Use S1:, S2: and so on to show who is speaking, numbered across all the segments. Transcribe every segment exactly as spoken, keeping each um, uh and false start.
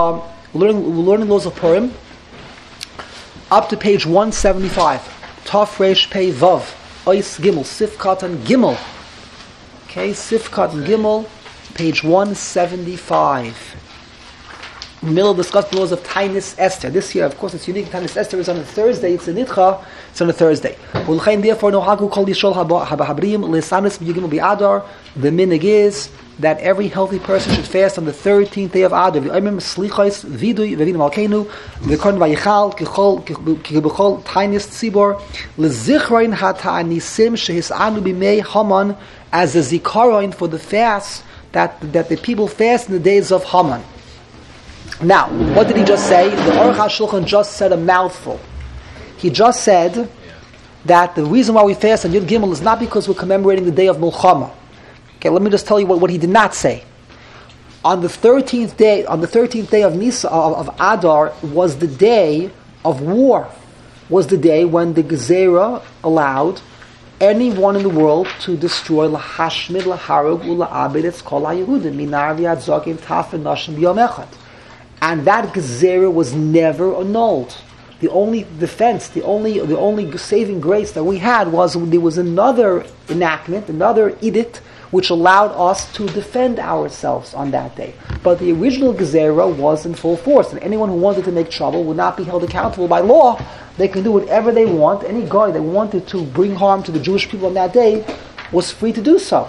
S1: um, learning, learning laws of Purim, up to page one seventy-five. Taf Reish Pei Vav, Ois Gimel, Sifkat and Gimel. Okay, Sifkat and Gimel, page one seventy-five. Middle discussed the laws of Tainis Esther. This year, of course, it's unique. Tainis Esther is on a Thursday. It's a Nidcha. It's on a Thursday. Therefore, no hagu kol yishol habahabrim lesanis b'yigimel bi'adar. The minig is that every healthy person should fast on the thirteenth day of Adar. V'ayim slichos vidui v'vinu malkeinu v'korn vayichal kichol kibechol Tainis tzibor lezichroin hata'anisim shehisanu b'mei Haman, as a zikaron for the fast that that the people fast in the days of Haman. Now, what did he just say? The Aruch HaShulchan just said a mouthful. He just said that the reason why we fast on Yud Gimel is not because we're commemorating the day of Mulchama. Okay, let me just tell you what, what he did not say. On the thirteenth day, on the thirteenth day of Nisa of, of Adar was the day of war. Was the day when the Gezerah allowed anyone in the world to destroy lahashmid laharug ula'abed it's kol ha'yehudim minar v'yad zokim taf and nashim b'yom echad. And that Gezerah was never annulled. The only defense, the only the only saving grace that we had was there was another enactment, another edict, which allowed us to defend ourselves on that day. But the original Gezerah was in full force, and anyone who wanted to make trouble would not be held accountable by law. They can do whatever they want. Any guy that wanted to bring harm to the Jewish people on that day was free to do so.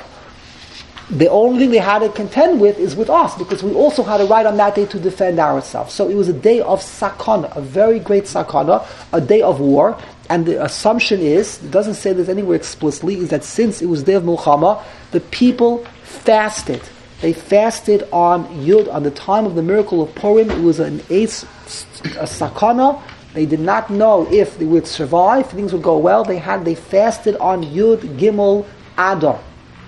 S1: The only thing they had to contend with is with us, because we also had a right on that day to defend ourselves. So it was a day of sakana, a very great sakana, a day of war. And the assumption is, it doesn't say this anywhere explicitly, is that since it was day of Mulchama, the people fasted. They fasted on Yud, on the time of the miracle of Purim. It was an eighth, a sakana. They did not know if they would survive, if things would go well. They had, they fasted on Yud Gimel Adar.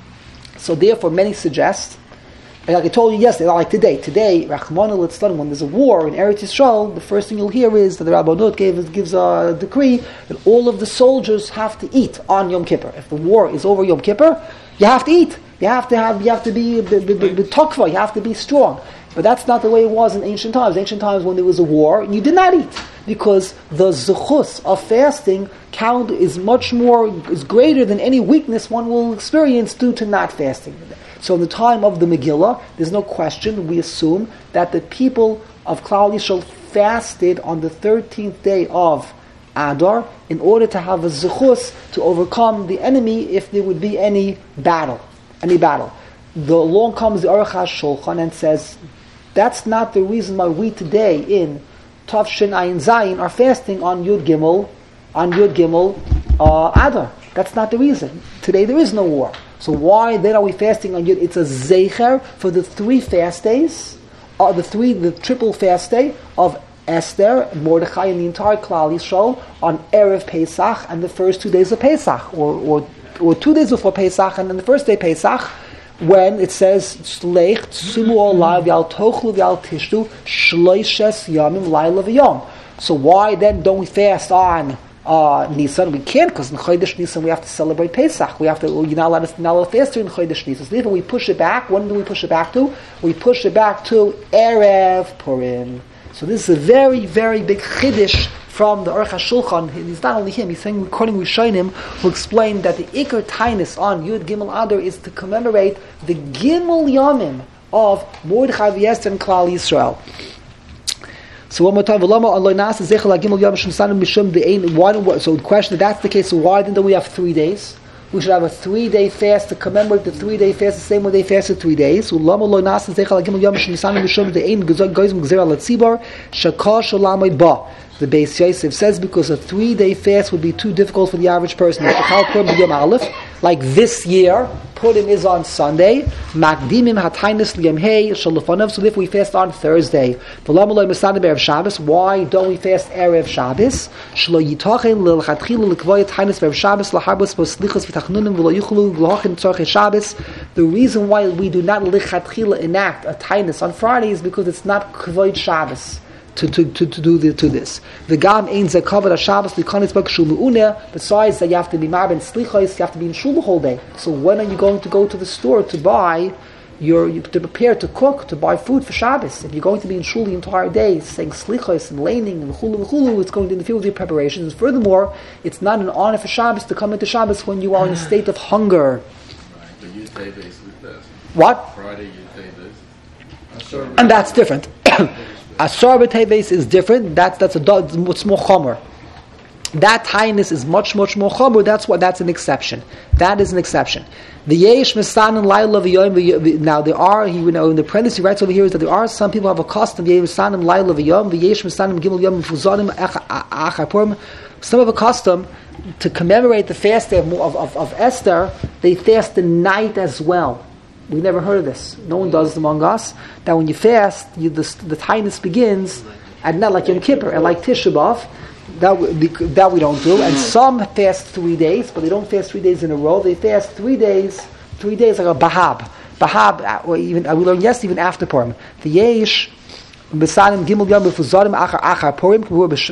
S1: So therefore, many suggest, and like I told you yesterday, like today, today, Rachmana litzlan, when there's a war in Eretz Yisrael, the first thing you'll hear is that the Rabbanut gave, gives a decree that all of the soldiers have to eat on Yom Kippur. If the war is over Yom Kippur, you have to eat. You have to have, you have to be tokva. You have to be strong. But that's not the way it was in ancient times. Ancient times, when there was a war, you did not eat, because the zechus of fasting count is much more, is greater than any weakness one will experience due to not fasting. So in the time of the Megillah, there's no question, we assume that the people of Klal Yisrael fasted on the thirteenth day of Adar in order to have a zechus to overcome the enemy if there would be any battle. Any battle. The along comes the Aruch HaShulchan and says, that's not the reason why we today in Tafshin Ayin Zayin are fasting on Yud Gimel, on Yud Gimel uh, Adar. That's not the reason. Today there is no war. So why then are we fasting on Yud? It's a Zeicher for the three fast days, uh, the three, the triple fast day of Esther, Mordechai, and the entire Klal Yisrael on Erev Pesach and the first two days of Pesach, or or, or two days before Pesach and then the first day Pesach, when it says Shleich Tsumu Olav Yal Tochlu Yal Tishtu Shloishes Yamim Laila V'Yom. So why then don't we fast on uh, Nisan? We can't, because in Chodesh Nisan we have to celebrate Pesach. We have to. You're not allowed to, not allowed to fast during Chodesh Nisan. So therefore we push it back. When do we push it back to? We push it back to Erev Purim. So this is a very, very big chiddush from the Aruch HaShulchan. He's not only him, he's saying, according to Rishonim, who explained that the Iker Tainus on Yud Gimel Adar is to commemorate the Gimel Yamim of Mordechai V'Esther and Klal Yisrael. So one more time, why do, so the question, if that's the case, so why then do we have three days? We should have a three-day fast to commemorate the three-day fast the same way they fasted three days. The Beis Yosef says because a three-day fast would be too difficult for the average person. Like this year, Purim is on Sunday. Makdimim hatainis liyom hey shalufanav. So if we fast on Thursday, why don't we fast erev Shabbos? Shlo yitachin lilchatchila lekvoyet tainis erev Shabbos laharbos poslichos v'tachnunim v'lo yuchlu v'lohachin tzorchei Shabbos. The reason why we do not lichatchila enact a tainis on Friday is because it's not kvoyet Shabbos. To, to, to, to do the, to this. The gam ein zakavad Shabbos likanis bak shul meuneh. Besides that, you have to be marben slichos, you have to be in shul the whole day. So when are you going to go to the store to buy You're, you're to prepare to cook, to buy food for Shabbos. If you're going to be in shul the entire day, saying slichos and laning and chulu and chulu, it's going to interfere with your preparations. And furthermore, it's not an honor for Shabbos to come into Shabbos when you are in a state of hunger.
S2: Right, but you say this with this.
S1: What?
S2: Friday you say this.
S1: And that's different. Asar b'teves is different. That's that's a it's more chomer. That highness is much much more chomer. That's why that's an exception. That is an exception. The yesh mesanim laila v'yom. Now there are, you know, in the parenthesis he writes over here is that there are some people who have a custom yesh mesanim laila v'yom. The yesh mesanim gimel yom fuzanim achapurim. Some have a custom to commemorate the fast of, of, of Esther. They fast the night as well. We never heard of this. No one does it among us. That when you fast, you, the, the tightness begins at not like Yom Kippur and like Tisha B'Av. That we, that we don't do. And some fast three days, but they don't fast three days in a row. They fast three days, three days like a bahab, bahab. Or even we learned yes, even after Purim. The yesh besanim gimel yom befuzarim achar achar Purim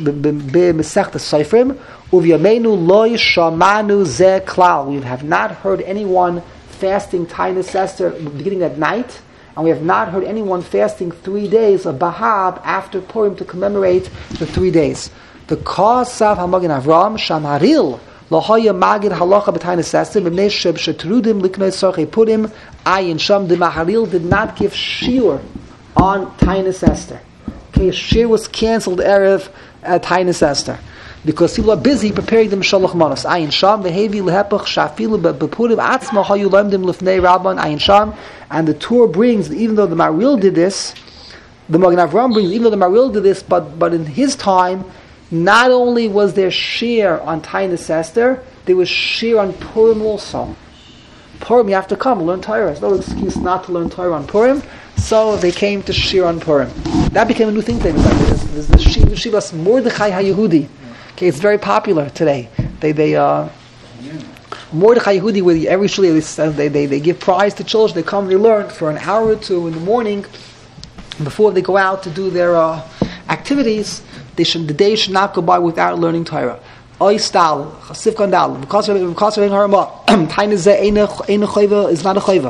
S1: b'mesech the Seifrim uvyamenu loy shamanu ze klal. We have not heard anyone fasting Tainus Esther beginning at night, and we have not heard anyone fasting three days of Bahab after Purim to commemorate the three days. The cause of Hamagin Avram Shamaril Lohaya Magid Halacha b'Tainus Esther b'Mnei Sheb Shetrudim Liknei Sorchei Purim Ayin Sham. The Maharil did not give shiur on Tainus Esther. Okay, shiur was cancelled erev at Tainus Esther, because people are busy preparing them shalach manos. Ayin sham vehevi lehepach shafilu bepurim atzma hayu lemdim lifnei rabban ayin sham. And the Torah brings, even though the Maharil did this, the Magen Avraham brings, even though the Maharil did this, but but in his time, not only was there shir on Tainus Esther, there was shir on Purim also. Purim, you have to come learn Torah. There's no excuse not to learn Torah on Purim. So they came to shir on Purim. That became a new thing. There's the Shivas Mordechai HaYehudi. Okay, it's very popular today. They they uh, Mordechai Yehudi, where every shul they, they they give prize to children. They come, they learn for an hour or two in the morning before they go out to do their uh, activities. They should the day should not go by without learning Torah. Oistal, Chasivkan Dal, because of because of Harama, Tainus Chayva is not a Chayva.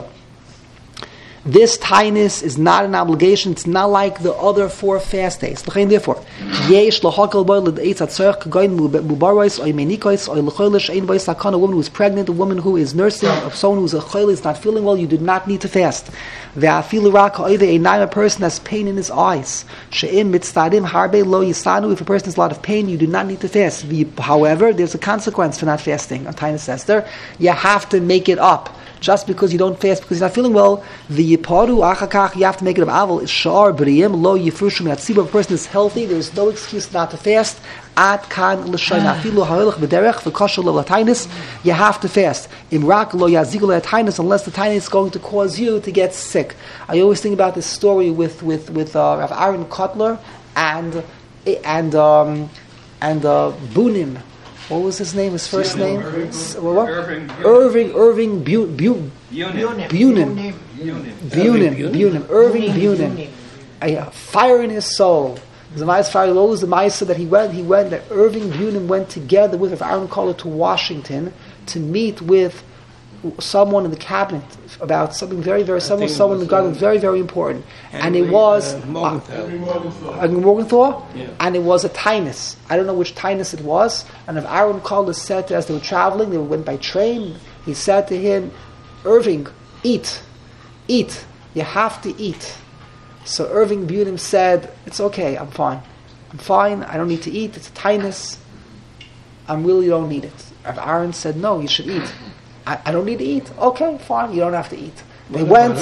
S1: This tainus is not an obligation. It's not like the other four fast days. Therefore, yesh lahakal boy l'deitz atzarch kagoyin mubaros oy menikos oy l'choilish ein boy sakana. A woman who is pregnant, a woman who is nursing, of someone who is a choil is not feeling well. You do not need to fast. Ve'afilu rak ha'oide einayim, a person has pain in his eyes. She'im mitztadim harbe lo yisanu. If a person has a lot of pain, you do not need to fast. However, there's a consequence for not fasting on Tainus Esther. You have to make it up. Just because you don't fast because you're not feeling well, the yiparu achakach, you have to make it up. Aval shar briyim lo yifrushim yatzibah. If a person is healthy, there is no excuse not to fast. At kan l'shayin afilu ha'ilach b'derech v'kashal lo latainis. You have to fast. Imrak lo yazigu latainis, unless the tainis is going to cause you to get sick. I always think about this story with with with uh, Rav Aaron Kotler and and um, and uh, Bunim. What was his name? His first name?
S2: Irving.
S1: What?
S2: Irving.
S1: Irving. Irving. Bu- Bu-
S2: Bunim.
S1: Bunim. Bunim. Bunim. Irving Bunim. A fire in his soul. The Ma'as fire. What was the Ma'as that he went? He went. That Irving Bunim went together with Rav Aaron Kotler to Washington to meet with someone in the cabinet about something very, very, someone, someone in the government, very, very important.
S3: Henry,
S1: and it was
S3: uh, Morgenthau.
S1: Uh, Morgenthau,
S3: yeah.
S1: And it was a tainus. I don't know which tainus it was. And if Aaron Kotler said to, as they were traveling, they went by train, he said to him, Irving, eat, eat, you have to eat. So Irving Bunim said, it's okay, I'm fine. I'm fine, I don't need to eat, it's a tainus, I really don't need it. If Aaron said, no, you should eat. I, I don't need to eat. Okay, fine. You don't have to eat. They went.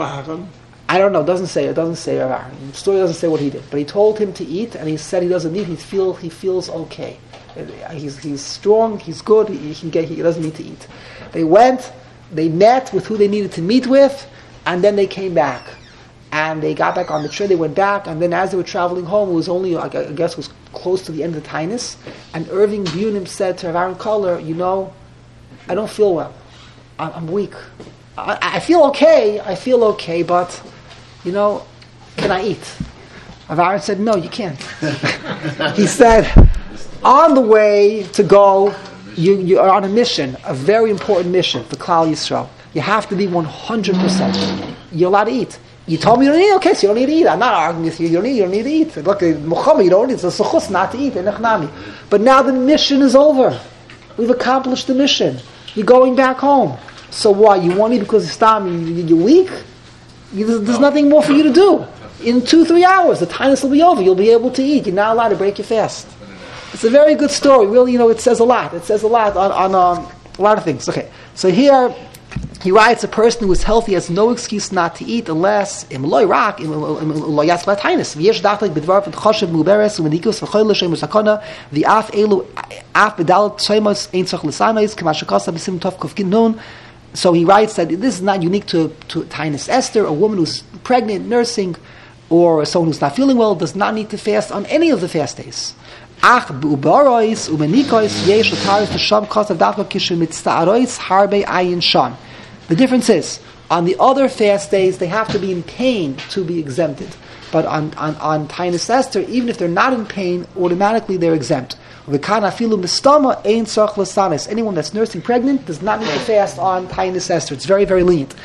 S1: I don't know. It doesn't say. It doesn't say. The story doesn't say what he did. But he told him to eat, and he said he doesn't need. He feel he feels okay. He's he's strong. He's good. He, he can get. He doesn't need to eat. They went. They met with who they needed to meet with, and then they came back. And they got back on the train. They went back, and then as they were traveling home, it was only I guess it was close to the end of the tainus. And Irving Bunim said to Aaron Kotler, you know, I don't feel well. I'm, I'm weak. I, I feel okay. I feel okay, but, you know, can I eat? Aaron said, no, you can't. He said, on the way to go, you, you are on a mission, a very important mission for Klal Yisrael. You have to be one hundred percent. you're allowed to eat. You told me you don't need, okay, so you don't need to eat. I'm not arguing with you. You don't need, you don't need to eat. Look, Muhammad, you don't need. It's a suchus not to eat. But now the mission is over. We've accomplished the mission. You're going back home. So why? You want to eat because it's time, you, you're weak? You, there's, there's nothing more for you to do. In two, three hours, the tinus will be over. You'll be able to eat. You're not allowed to break your fast. It's a very good story. Really, you know, it says a lot. It says a lot on, on um, a lot of things. Okay, so here he writes, a person who is healthy has no excuse not to eat unless im loy rak im loy yas latinus v'yesh dachlik b'dvar v'choshev muberes u'menikus v'choy l'shem u'sakona v'af elu af b'dal tzoymos ein tzach l'sanais k'ma shekasa b'sim tov kuf ginnun. So he writes that this is not unique to to Tainus Esther, a woman who's pregnant, nursing, or someone who's not feeling well does not need to fast on any of the fast days. Ach b'ubarois u'menikois yesh l'taris l'sham kasav dafka kishu mitzta'arois harbe ayin sham. The difference is, on the other fast days, they have to be in pain to be exempted. But on, on, on Tainus Esther, even if they're not in pain, automatically they're exempt. Anyone that's nursing pregnant does not need to fast on Tainus Esther. It's very, very lenient.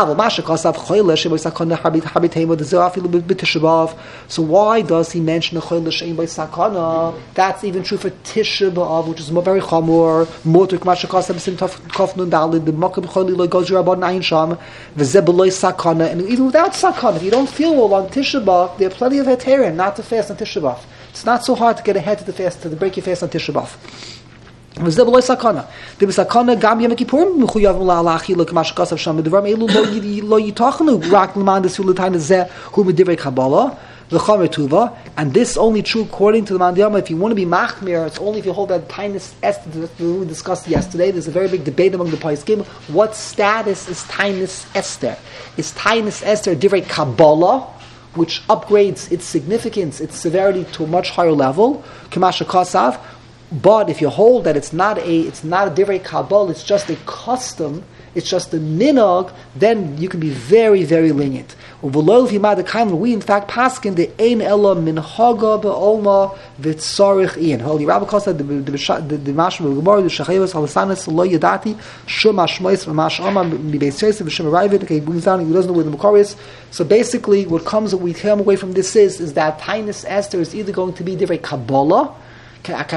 S1: So why does he mention the choyle she'ein by sakana? That's even true for Tisha B'Av, which is very chamor. Motuk mashakasav b'sim tov nun dalid the makam choyle lo gozir abad na'in sham v'zeh b'loy sakana. And even without sakana, if you don't feel well on Tisha B'Av, there are plenty of heterim not to fast on Tisha B'Av. It's not so hard to get ahead to the fast, to break your fast on Tisha B'Av. וזה בלוי סכנה. ובסכנה גם יום הכיפורים מחויב להאכיל כמה שכתב שם. בדברים אלו לא ייתכנו רק למען דספילה תיינס זה הוא מדברי קבלה וחומר טובה. And this only true according to the Mandiyama. If you want to be machmir, it's only if you hold that Tainus Esther that we discussed yesterday. There's a very big debate among the Poskim. What status is Tainus Esther? Is Tainus Esther divrei Kabbalah, which upgrades its significance, its severity to a much higher level? Kamasha Kasav. But if you hold that it's not a it's not a divrei Kabbalah, it's just a custom, it's just a minog, then you can be very, very lenient. We in fact paskin the ein ella minhaga be'olma v'tzarich ian. Holy Rabbi Kosa the the the mashma gemara the shachayos halasanis lo yadati shum ashmois v'mashama mibeis yosef v'shem arrived. Okay, brings down he doesn't know where the makar is. So basically, what comes we come away from this is is that Tainus Esther is either going to be divrei Kabbalah. We learned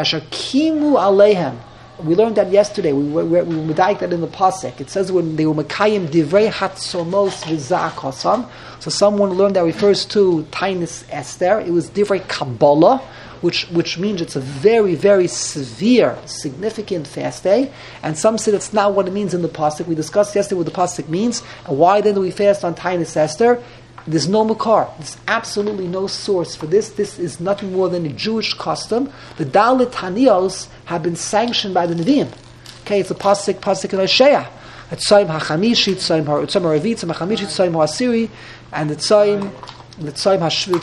S1: that yesterday. We we, we, we medayik that in the pasuk. It says when they were mekayim divrei hatzomos v'zakosam. So someone learned that refers to Tainus Esther. It was divrei Kabbalah, which which means it's a very very severe, significant fast day. And some say that's not what it means in the pasuk. We discussed yesterday what the pasuk means. And why then do we fast on Tainus Esther? There's no makar. There's absolutely no source for this. This is nothing more than a Jewish custom. The Dalit Haniyos have been sanctioned by the Nevi'im. Okay, it's a pasuk, pasuk in Hosea. It's Tzayim HaChamishi, Tzayim HaRavit, Tzayim HaChamishi, Tzayim HaAsiri, and the Tzayim, the Tzayim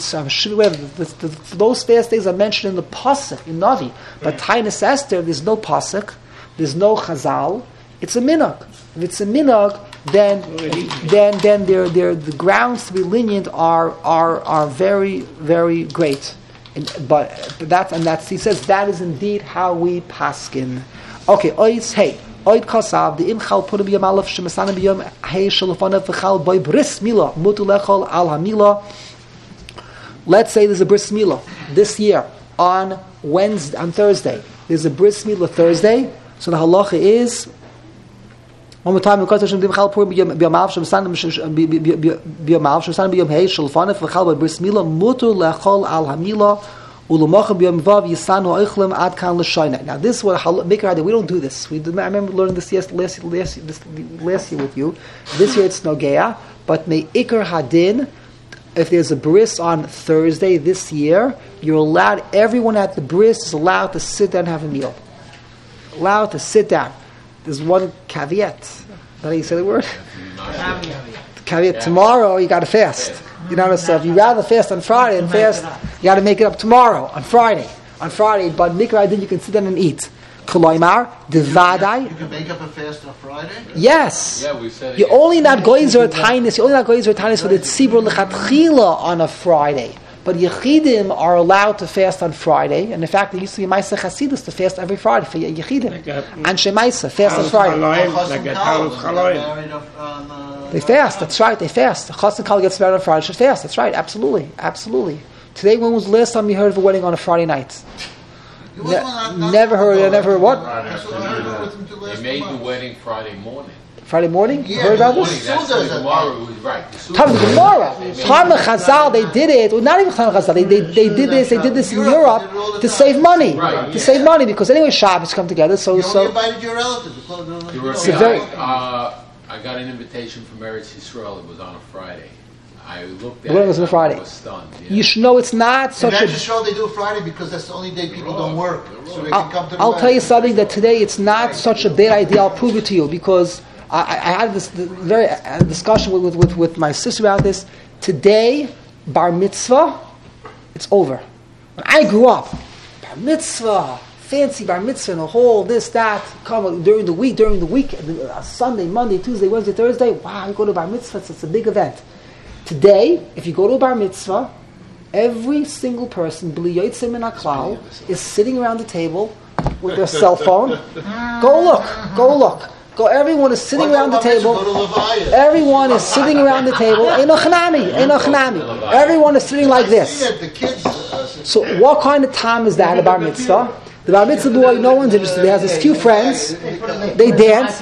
S1: HaShvit. Those fast days are mentioned in the pasuk, in Navi. But Tainus Esther, there's no pasuk, there's no chazal. It's a minhag. If it's a minhag, then then then they're, they're, the grounds to be lenient are are are very very great. And, but, but that's and that's he says that is indeed how we paskin. Okay, ois hey oid kasav the imchal put be amalaf shemasana biyom hey shalofana v'chal boy bris mila mutu lechol al hamila. Let's say there's a bris mila this year on Wednesday on Thursday. There's a bris mila Thursday, so the halacha is. One more time, because Hashem dimchal pur b'yamav shemsan b'yamav shemsan b'yam hey shalfanef v'chal b'bris mila mutu lechol al hamila u'l'mocha b'yam vav yisanu oichlem ad kan l'shayna. Now this is what Mikra did. We don't do this. We did, I remember learning this last, last, last, last year with you. This year it's Nogea, but may Iker Hadin, if there's a bris on Thursday this year, you're allowed, everyone at the bris is allowed to sit down and have a meal. Allowed to sit down. There's one caveat. Is that how you say the word? Caveat. Caveat. Tomorrow you got to fast. You know, so if you rather fast on Friday and fast, you got to make it up tomorrow on Friday. On Friday, but Mikra then you can sit down and eat. Koloimar devadai.
S3: You can make up a fast on Friday.
S2: Yeah,
S3: Yes.
S2: we said
S1: You're only not going to a Tainus. You're only not going to a Tainus for the tzibur lechatchila on a Friday. But Yechidim are allowed to fast on Friday, and in fact, there used to be Maisa Chasidus to fast every Friday for Yechidim.
S4: Like a-
S1: And Shemaisa, fast on Friday.
S4: Like a Talus Chaloim.
S1: They fast, that's right, they fast. Chassan Kal gets married on Friday, should fast, that's right, absolutely, absolutely. Today, when was the last time you heard of a wedding on a Friday night? Ne- never heard, I never heard what?
S2: They made the wedding Friday morning.
S1: Friday morning? You
S3: Yeah,
S1: heard about
S3: morning,
S1: this?
S2: That's
S3: Suda
S2: the
S3: is a-
S2: Gemara was right. The Suda-
S1: Time of the Gemara. Time of Chazal, they did it. Well, not even Time of Chazal. They, they, they did this. They did this in Europe to save money.
S2: Right,
S1: To
S2: yeah.
S1: save money because anyway, Shabbos come together. So
S3: You
S1: so
S3: only invited your relatives.
S2: You were-
S1: It's a very-
S2: uh, I got an invitation from Eretz Yisrael. It was on a Friday. I looked at
S1: The wedding
S2: it.
S1: was on a
S2: and
S1: Friday.
S2: I was stunned. Yeah.
S1: you should know it's not
S3: In
S1: such
S3: Eretz
S1: a.
S3: Yisrael, they do it Friday because that's the only day people don't work. So they can come to the
S1: I'll, I'll tell you
S3: wedding.
S1: something that today it's not such a bad idea. I'll prove it to you because I, I I had this very uh, discussion with, with with my sister about this. Today, bar mitzvah, it's over. When I grew up, bar mitzvah, fancy bar mitzvah in a hall, this, that, come during the week, during the week, uh, Sunday, Monday, Tuesday, Wednesday, Thursday, wow, you go to bar mitzvah, it's, it's a big event. Today, if you go to a bar mitzvah, every single person, b'li yotzei min haklal, is sitting around the table with their cell phone. Go look, go look. Go, everyone is sitting
S3: What
S1: around the
S3: about Mitzvah?
S1: table.
S3: Go to Levaya.
S1: Everyone is sitting around the table. Enochnami, enochnami. Everyone is sitting like
S3: I
S1: this.
S3: see that the kids. Uh,
S1: So what kind of time is that, a bar mitzvah? The bar mitzvah boy, no one's interested. He has his few friends. They dance.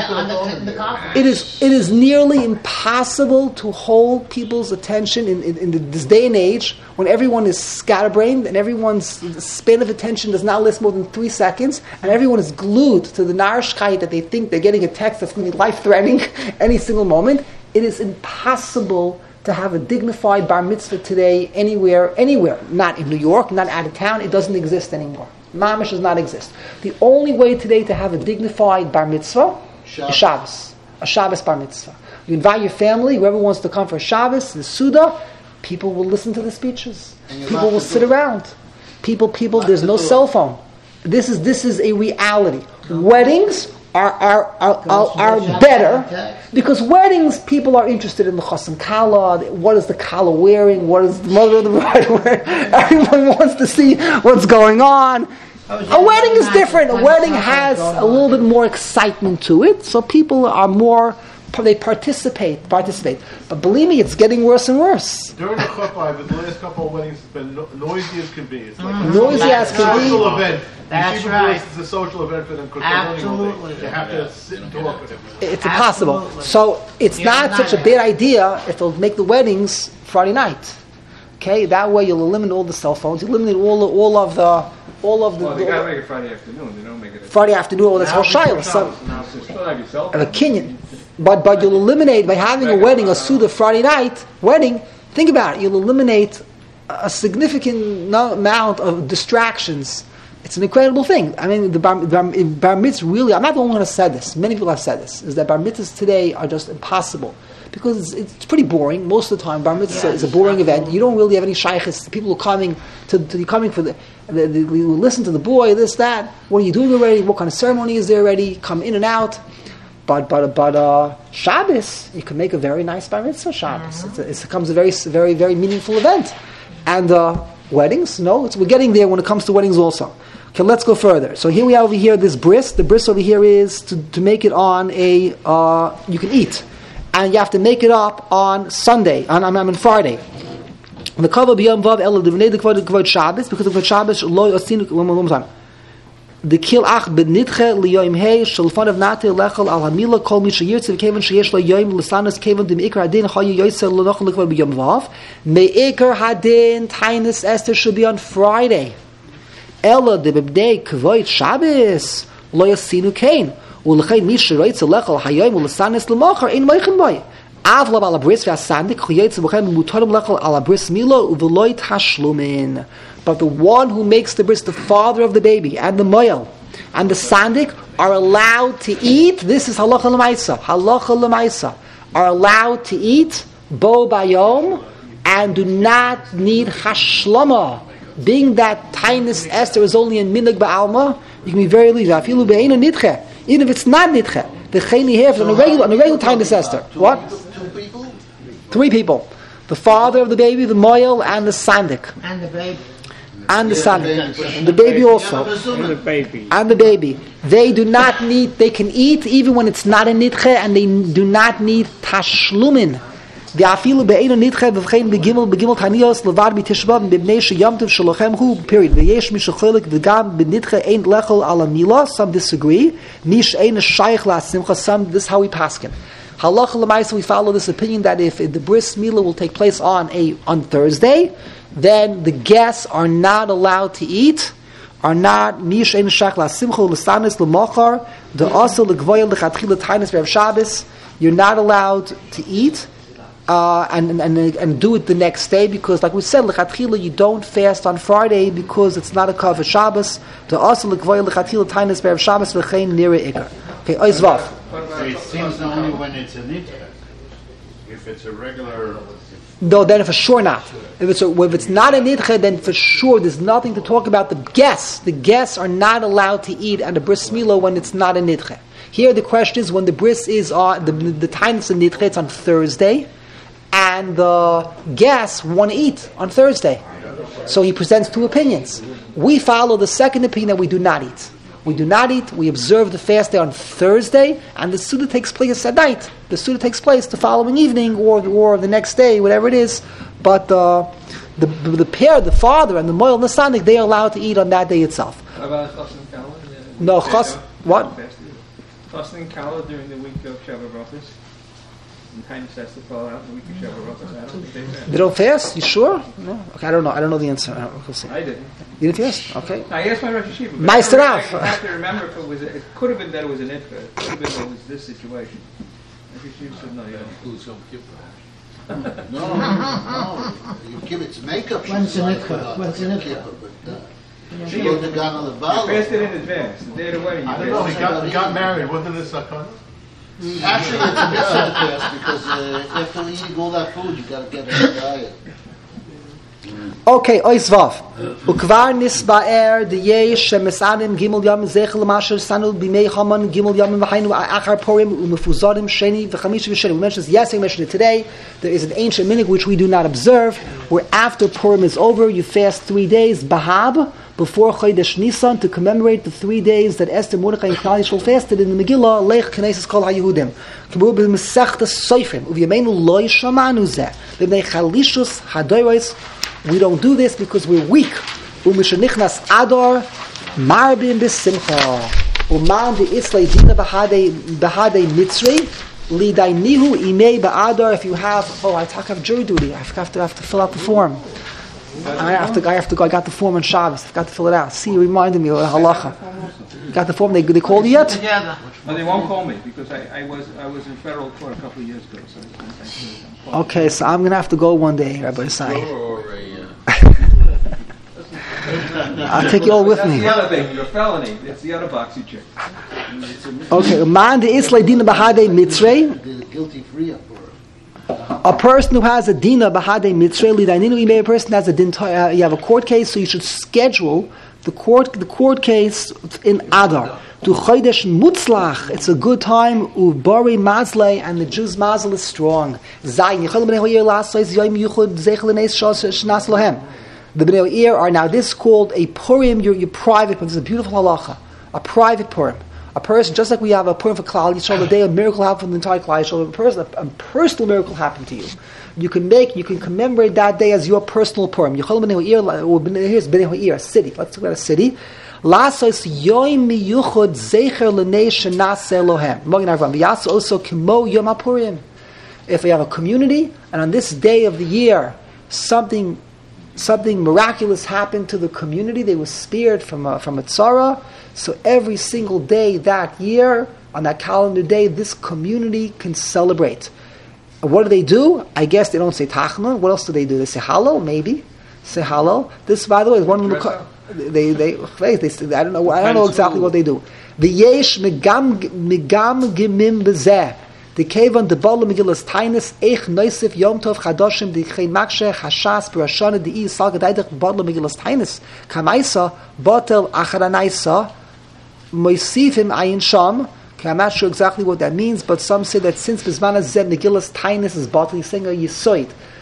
S1: It is it is nearly impossible to hold people's attention in, in, in this day and age when everyone is scatterbrained and everyone's span of attention does not last more than three seconds and everyone is glued to the narishkeit that they think they're getting a text that's going to be life-threatening any single moment. It is impossible to have a dignified bar mitzvah today anywhere, anywhere. Not in New York, not out of town. It doesn't exist anymore. Mamish does not exist. The only way today to have a dignified bar mitzvah
S3: Shabbos.
S1: is Shabbos. A Shabbos bar mitzvah. You invite your family, whoever wants to come for a Shabbos, the Suda, people will listen to the speeches.
S3: And you're
S1: People
S3: not
S1: will
S3: to
S1: sit
S3: do it.
S1: around. People, people,
S3: Not
S1: there's
S3: to
S1: no
S3: do it.
S1: cell phone. This is this is a reality. Weddings are are are, are, are better because weddings people are interested in the chassan kala. What is the kala wearing? What is the mother of the bride wearing? Everyone wants to see what's going on. A wedding is different. A wedding has a little bit more excitement to it, so people are more. They participate, participate. But believe me, it's getting worse and worse.
S5: During the chuppah, the last couple of weddings, it's been no- noisy as can be. It's like a
S1: Noisy as can be.
S5: social event.
S6: That's
S5: You see
S6: right.
S5: It's a social event for them because they're running all day.
S6: Absolutely.
S5: They have to sit and talk.
S1: It's impossible.
S6: Absolutely.
S1: So it's
S6: You're
S1: not
S6: not
S1: such a
S6: right.
S1: bad idea if they'll make the weddings Friday night. Okay, that way you'll eliminate all the cell phones. You eliminate all the, all of the all of the,
S4: Well, they
S1: the
S4: gotta make it Friday afternoon. They don't make it.
S1: Friday afternoon. All that's Rosh Hashanah. So
S4: Still have your cell
S1: and a
S4: phone.
S1: kinyan. But but you'll eliminate by having a wedding, a Suda Friday night wedding. Think about it. You'll eliminate a significant no- amount of distractions. It's an incredible thing. I mean, the bar, the bar, bar mitzvahs really. I'm not the only one who said this. Many people have said this. Is that bar mitzvahs today are just impossible because it's, it's pretty boring most of the time. Bar mitzvah
S6: Yes,
S1: is a boring event.
S6: absolutely.
S1: You don't really have any shaykhs. People are coming to, to you coming for the. the, the you listen to the boy. This that. What are you doing already? What kind of ceremony is there already? Come in and out. But but but uh, Shabbos, you can make a very nice bar mitzvah Shabbos. It's a, it becomes a very very very meaningful event. And uh, weddings, no, it's, we're getting there when it comes to weddings also. Okay, let's go further. So here we have over here this bris. The bris over here is to, to make it on a uh, you can eat, and you have to make it up on Sunday on on, on Friday. The cover b'yom vav ela divnei the kvod Shabbos because of Shabbos lo yosinu one more time. The kil ach benitche liyoim hey shalfan of nate lechel al hamila kol mi sheyirtze v'kevan sheyesh lo yoim l'sanas kevan dim ikar hadin chayu yoyse l'nochel l'kvar b'yom vav me ikar hadin tainus Esther should be on Friday ella de bebdei kvoit Shabbos lo yasinu kain u'lechein mi sheyoytze lechel hayoim l'sanas l'mochar ein moichin boy avla b'ala bris v'asandik chayoytze v'chem mutarim lechel ala bris milo u'v'loy tashlumin. But the one who makes the bris, the father of the baby, and the moyel, and the sandik, are allowed to eat. This is halacha l'maisa. Halacha l'maisa. Are allowed to eat bo bayom, and do not need hashlama. Being that tainus Esther is only in minig ba'alma, you can be very leisure. Afilu be'ena nidche. Even if it's not nidche, the cheni here on a regular, on a regular tainus Esther. What?
S3: Two people?
S1: Three people. The father of the baby, the moil, and the sandik.
S6: And the baby.
S1: And the
S3: Yeah,
S1: sandik.
S3: the baby.
S1: And the baby also.
S4: And the baby.
S1: And the baby. They do not need, they can eat even when it's not a nidche, and they do not need tashlumin. The afilu be'enu nidche v'vchein begimel begimel taniyos levad b'tishbav b'bnei sheyamtiv shalochem hu, period. V'yesh mishacholik v'gam b'nidche ein lechol ala nila. Some disagree. Mish ein shaykh la'simcha. Some, this is how we paskin. Halacha l'maisa, we follow this opinion that if the bris milah will take place on a on Thursday, then the guests are not allowed to eat, are not mish ein shaykh la'simcha l'stanis l'machar the also l'gvoyel l'chatchila tainis v'ev Shabbos. You're not allowed to eat. Uh, and, and and do it the next day, because like we said, l'chatchila, you don't fast on Friday because it's not a kavod Shabbos. The also l'kvoy l'chatchila tainis be'erev Shabbos v'chein nira ikar. Okay, ois vav.
S7: So it seems only when it's a nitche. If it's a regular.
S1: No, then for sure not. If it's a, if it's not a nidche, then for sure there's nothing to talk about. The guests, the guests are not allowed to eat at the bris milah when it's not a nidche. Here the question is when the bris is on the the tainis of nidche, it's on Thursday. And the guests want to eat on Thursday. So he presents two opinions. We follow the second opinion that we do not eat. We do not eat, we observe the fast day on Thursday, and the Suda takes place at night. The Suda takes place the following evening or, or the next day, whatever it is. But uh, the, the pair, the father and the Moil and the Sandik, they are allowed to eat on that day itself.
S4: What about Chas and Kala?
S1: No, Chas, what?
S4: Chas and Kala during the week of Shabbat Brachos? And time sets to fall out in the week of Shabbat Brachos. I don't think they fast.
S1: They don't fast? You sure? No? Okay, I don't know. I don't know the answer. I we'll see.
S4: I didn't.
S1: You didn't fast? Okay.
S4: I asked my Rosh Hashiva.
S1: Nice enough.
S4: I have to remember if it was. A, it could have been that it was an itcha. It could have been that it was this situation. Rosh Hashiva said no. You don't.
S2: Includes Yom Kippur.
S3: No, no. You give its makeup.
S6: When's the
S3: she's
S6: nitche?
S3: like,
S6: When's the
S3: Yom
S6: nitche?
S3: Kippur, but, uh,
S4: You
S3: she wouldn't have gone on the
S4: You
S3: ball.
S4: fasted in advance. The day of the wedding. You
S5: I don't know, he
S4: fasted.
S5: got, he got married, wasn't it Sakana?
S3: Actually, it's a mitzvah to fast because uh, after eating all that food, you got to get a diet.
S1: Okay, ois vav. Ukvar nisba'er the yesh shemesanim gimel yam zechel masher sanu b'mei chaman gimel yam v'hainu achar porim u'mefuzarim sheni v'chamish v'sheni. We mentioned this yesterday, we mentioned it today. There is an ancient minhag which we do not observe, where after Purim is over, you fast three days, Bahab, before Chodesh Nisan, to commemorate the three days that Esther, Mordechai, and Klal Yisrael fasted in the Megillah, Leich Knesses Kol HaYehudim. K'mur b'mesechtas Soifrim, u'v'yameinu lo yishamanu zeh, b'bnei Chalishus Hadoros. We don't do this because we're weak. U'mishanichnas Adar, marbim b'simcha, u'man b'itzlei dina b'hadei b'hadei mitzrei, Liday nihu imei ba'adar. If you have, oh, I talk have jury duty. I have to have to fill out the form. I have to. I have to go. I got the form on Shabbos. I got to fill it out. See, you reminded me of halacha. You got the form. They they called you yet?
S6: Together.
S4: No, they won't call me because I, I was I was in federal court a couple of years ago. So it's not
S1: Okay, so I'm gonna have to go one day, Rabbi Sai.
S2: Or a, uh,
S1: I'll take you all with
S4: That's
S1: me.
S4: the other thing. You're a felony. It's the other box you check.
S1: Okay, man the islay dina bahadei mitzrei.
S3: The guilty free up for her.
S1: A person who has a dina bahadei mitzrei lidaininu imei. A person has a din. Uh, you have a court case, so you should schedule the court the court case in Adar. To Chodesh Mutzlach, it's a good time. Ubari Mazlei, and the Jews' mazel is strong. Zayin Yichol Bnei Hoyer Lasois Yom Yuchud Zechel Neis Shnas Lohem. The Bnei Hoyer are now this is called a Purim. Your your private, but it's a beautiful halacha. A private Purim. A person, just like we have a Purim for Klal Yisrael, the day a miracle happened for the entire Klal Yisrael. A person, a, a personal miracle happened to you. You can make, you can commemorate that day as your personal Purim. Yichol Bnei Hoyer, or here's Bnei Hoyer, a city. Let's talk about a city. Lasos yoim miyuchod zecher l'nei shenaseh lohem. Magin Avraham. V'yasu also kimo yom hapurim. If we have a community, and on this day of the year, something, something miraculous happened to the community, they were spared from a, from a tzara. So every single day that year, on that calendar day, this community can celebrate. And what do they do? I guess they don't say tachna. What else do they do? They say halal, maybe. Say halal. This, by the way, is one of the. They, they, they, they, I don't know. I don't know exactly what they do. The yesh megam megam gemim bezeh. The kevan the bala megillas tainis eich noisif yom tov chadoshim the chein makshe hashas perashana the i sal gedaydach bala megillas tainis kamaisa botel acharanaisa moisifim ayin sham. Okay, I'm not sure exactly what that means, but some say that since bismana zeh megillas tainis is botel, he's saying a yisoid.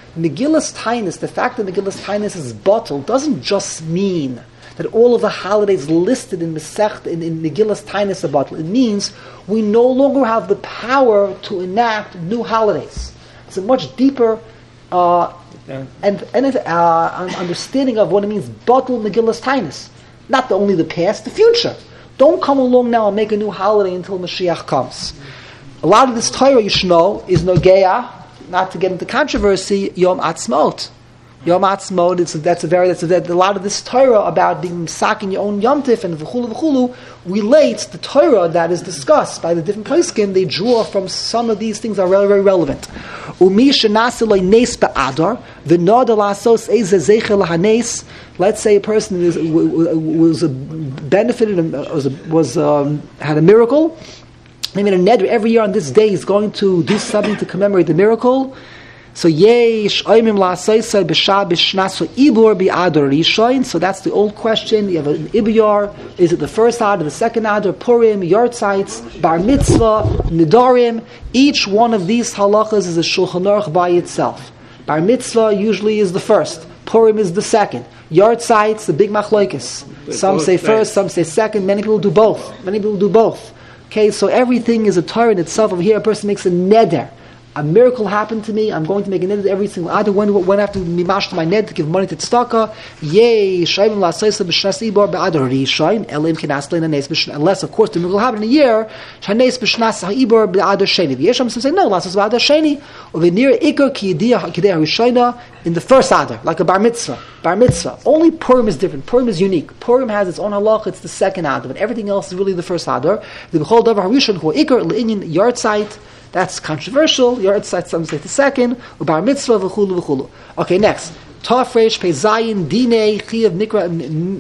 S1: Megillas Tainus, the fact that Megillas Tainus is bottled, doesn't just mean that all of the holidays listed in Masech, in, in Megillas Tainus are bottled. It means we no longer have the power to enact new holidays. It's a much deeper uh, and, and uh, understanding of what it means, bottled Megillas Tainus. Not the, only the past, the future. Don't come along now and make a new holiday until Mashiach comes. A lot of this Torah, you should know, is Nogeah, not to get into controversy, Yom Atzmaut. Yom Atzmaut, it's a, that's a very, that's a, that a lot of this Torah about being sak in your own Yom Tif and v'chulu v'chulu relates the Torah that is discussed by the different poskim. They draw from some of these things that are very, very relevant. Umi shenase lo nes ba'adar v'noda lasos eze zecher lahanes. Let's say a person is, was benefited, was, was um, had a miracle. They made a neder every year on this day is going to do something to commemorate the miracle. So yesh oimim la'asaisa b'shah b'shnas ibur bi'adar rishoin. So that's the old question. You have an ibiyar. Is it the first adar, the second adar, Purim, Yartzites, Bar Mitzvah, Nidarim? Each one of these halachas is a Shulchan Aruch by itself. Bar Mitzvah usually is the first. Purim is the second. Yartzites, the big machlokes. Some say first, some say second. Many people do both. Many people do both. Okay, so everything is a Torah in itself. Over here, a person makes a neder. A miracle happened to me. I'm going to make a neder every single other. When when I have to be mashed to my ned to give money to tzedakah, yay, shayim la'asaysa b'shnas ibor be'adar rishayin elim kinaslein anes b'shnas. Unless, of course, the miracle happened in a year. Shanes b'shnas ibor be'adar sheni. V'yesham some say no, la'asas be'adar sheni. Uvenir ikar ki yediyah kidei harishayna in the first adar, like a bar mitzvah. Bar mitzvah. Only Purim is different. Purim is unique. Purim has its own halach. It's the second adar, but everything else is really the first adar. The b'chol davar harishon hu ikar le'inyan yartzeit. That's controversial. Your Yartzeit, some say the second. Ubar mitzvah v'chulu v'chulu. Okay, next. Tov reish pei zayin dinei chiyav nikra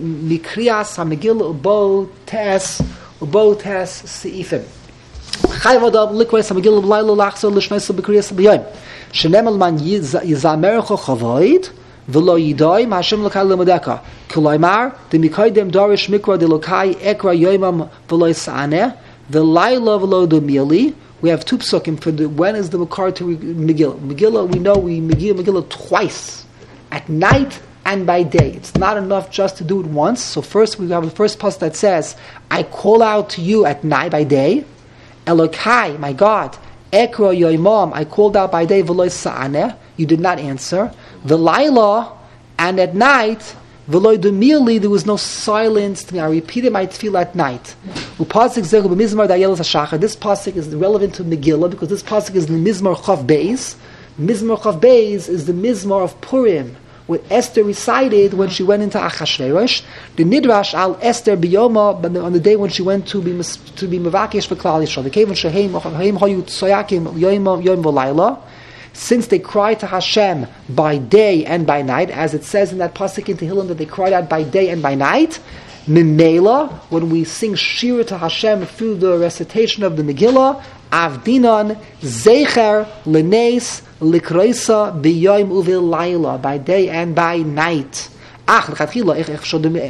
S1: mikrias hamegillah ubo tes ubo tes seifim. Chayv adam likweis hamegillah b'laylo lachzor l'shneisel b'kriyas b'yoyim. Shenemel man yizamerecho chavoid v'lo yidoy ma'ashem l'kay l'modeka. Kulaymar demikoydem dorish mikra delokai ekra yoymam v'lo yisa'aneh v'laylo v'lo domili. We have two psukim for the when is the makar to Megillah. Megillah, we know we Megillah Megillah twice, at night and by day. It's not enough just to do it once. So first we have the first pasuk that says, "I call out to you at night by day." Elokai, my God, Ekra Yoimam, I called out by day. V'loy sa'aneh, you did not answer. V'layla, and at night. V'loy dumili, there was no silence to me. I repeated my tefillah at night. Upasik zechu b'mizmar dayelas hashachar. This pasuk is relevant to Megillah because this pasuk is the Mizmar Chav Beis. Mizmar Chav Beis is the Mizmar of Purim, what Esther recited when she went into Achashverosh. The Nidrash al Esther biyoma, but on the day when she went to be to be mevakesh for Klal Yisrael. The kevin sheheim heim hayu tsoyakim yom yom v'layla. Since they cried to Hashem by day and by night, as it says in that pasuk in Tehillim that they cried out by day and by night, Mimela, when we sing Shira to Hashem through the recitation of the Megillah, Avdinan, Zecher, Lenes, Likreisa, B'yoim Uvil Laila, by day and by night. What do you mean the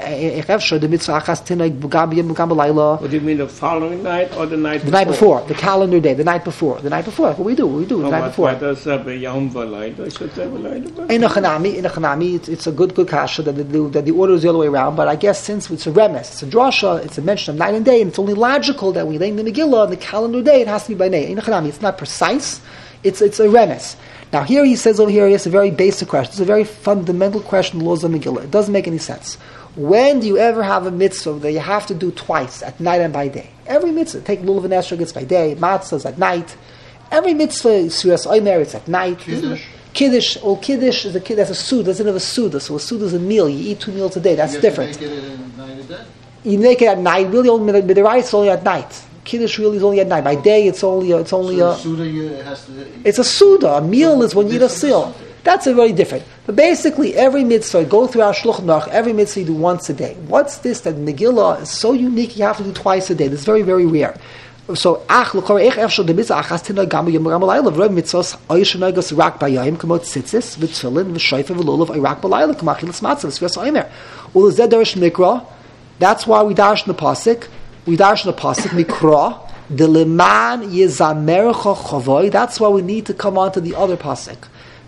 S4: following night or the night before?
S1: The night before, the calendar day, the night before. The night before, what we do, what we do, the
S4: oh,
S1: night before.
S4: Does, uh, Yom V'layla, should say V'layla?
S1: In a Chanami, in a Chanami, it's, it's a good, good kasha that the, that the order is the other way around, but I guess since it's a remes, it's a drasha, it's a mention of night and day, and it's only logical that we lay in the Megillah on the calendar day, it has to be by night. In a Chanami, it's not precise, it's, it's a remes. Now here he says over here, he has a very basic question. It's a very fundamental question in the laws of Megillah. It doesn't make any sense. When do you ever have a mitzvah that you have to do twice, at night and by day? Every mitzvah, take lulav and esrog, by day, matzahs at night. Every mitzvah, Suras Omer, it's at night.
S3: Kiddush.
S1: Kiddush, well, Kiddush is a kid that's a suda, doesn't have a suda. So a suda is a meal. You eat two meals a day. That's
S3: you
S1: different.
S3: You make it at night a day?
S1: You make it at night. Really, only midiraisa is only at night. Kiddush really is only at night. By day, it's only a, it's only
S3: so
S1: a.
S3: Suda, you, it has to,
S1: It's a suda. A meal is when you eat a seal. That's a very different. But basically, every mitzvah, go through our Shulchan Aruch, every mitzvah you do once a day. What's this that Megillah is so unique? You have to do twice a day. This is very, very rare. So, ach l'kor ech efshor de mitzvah achas tina gam yom ram alayla v'rov mitzvos oyshenagos rak bayayim kamot tzitzis v'tfilin v'shoifa v'lulav rak balayla k'machilas matzah v'svias oimer. Ulazeh darish mikra. That's why we dash in the pasuk. We dash in the pasuk mikra. The leman yizamercha chavoy. That's why we need to come on to the other pasuk.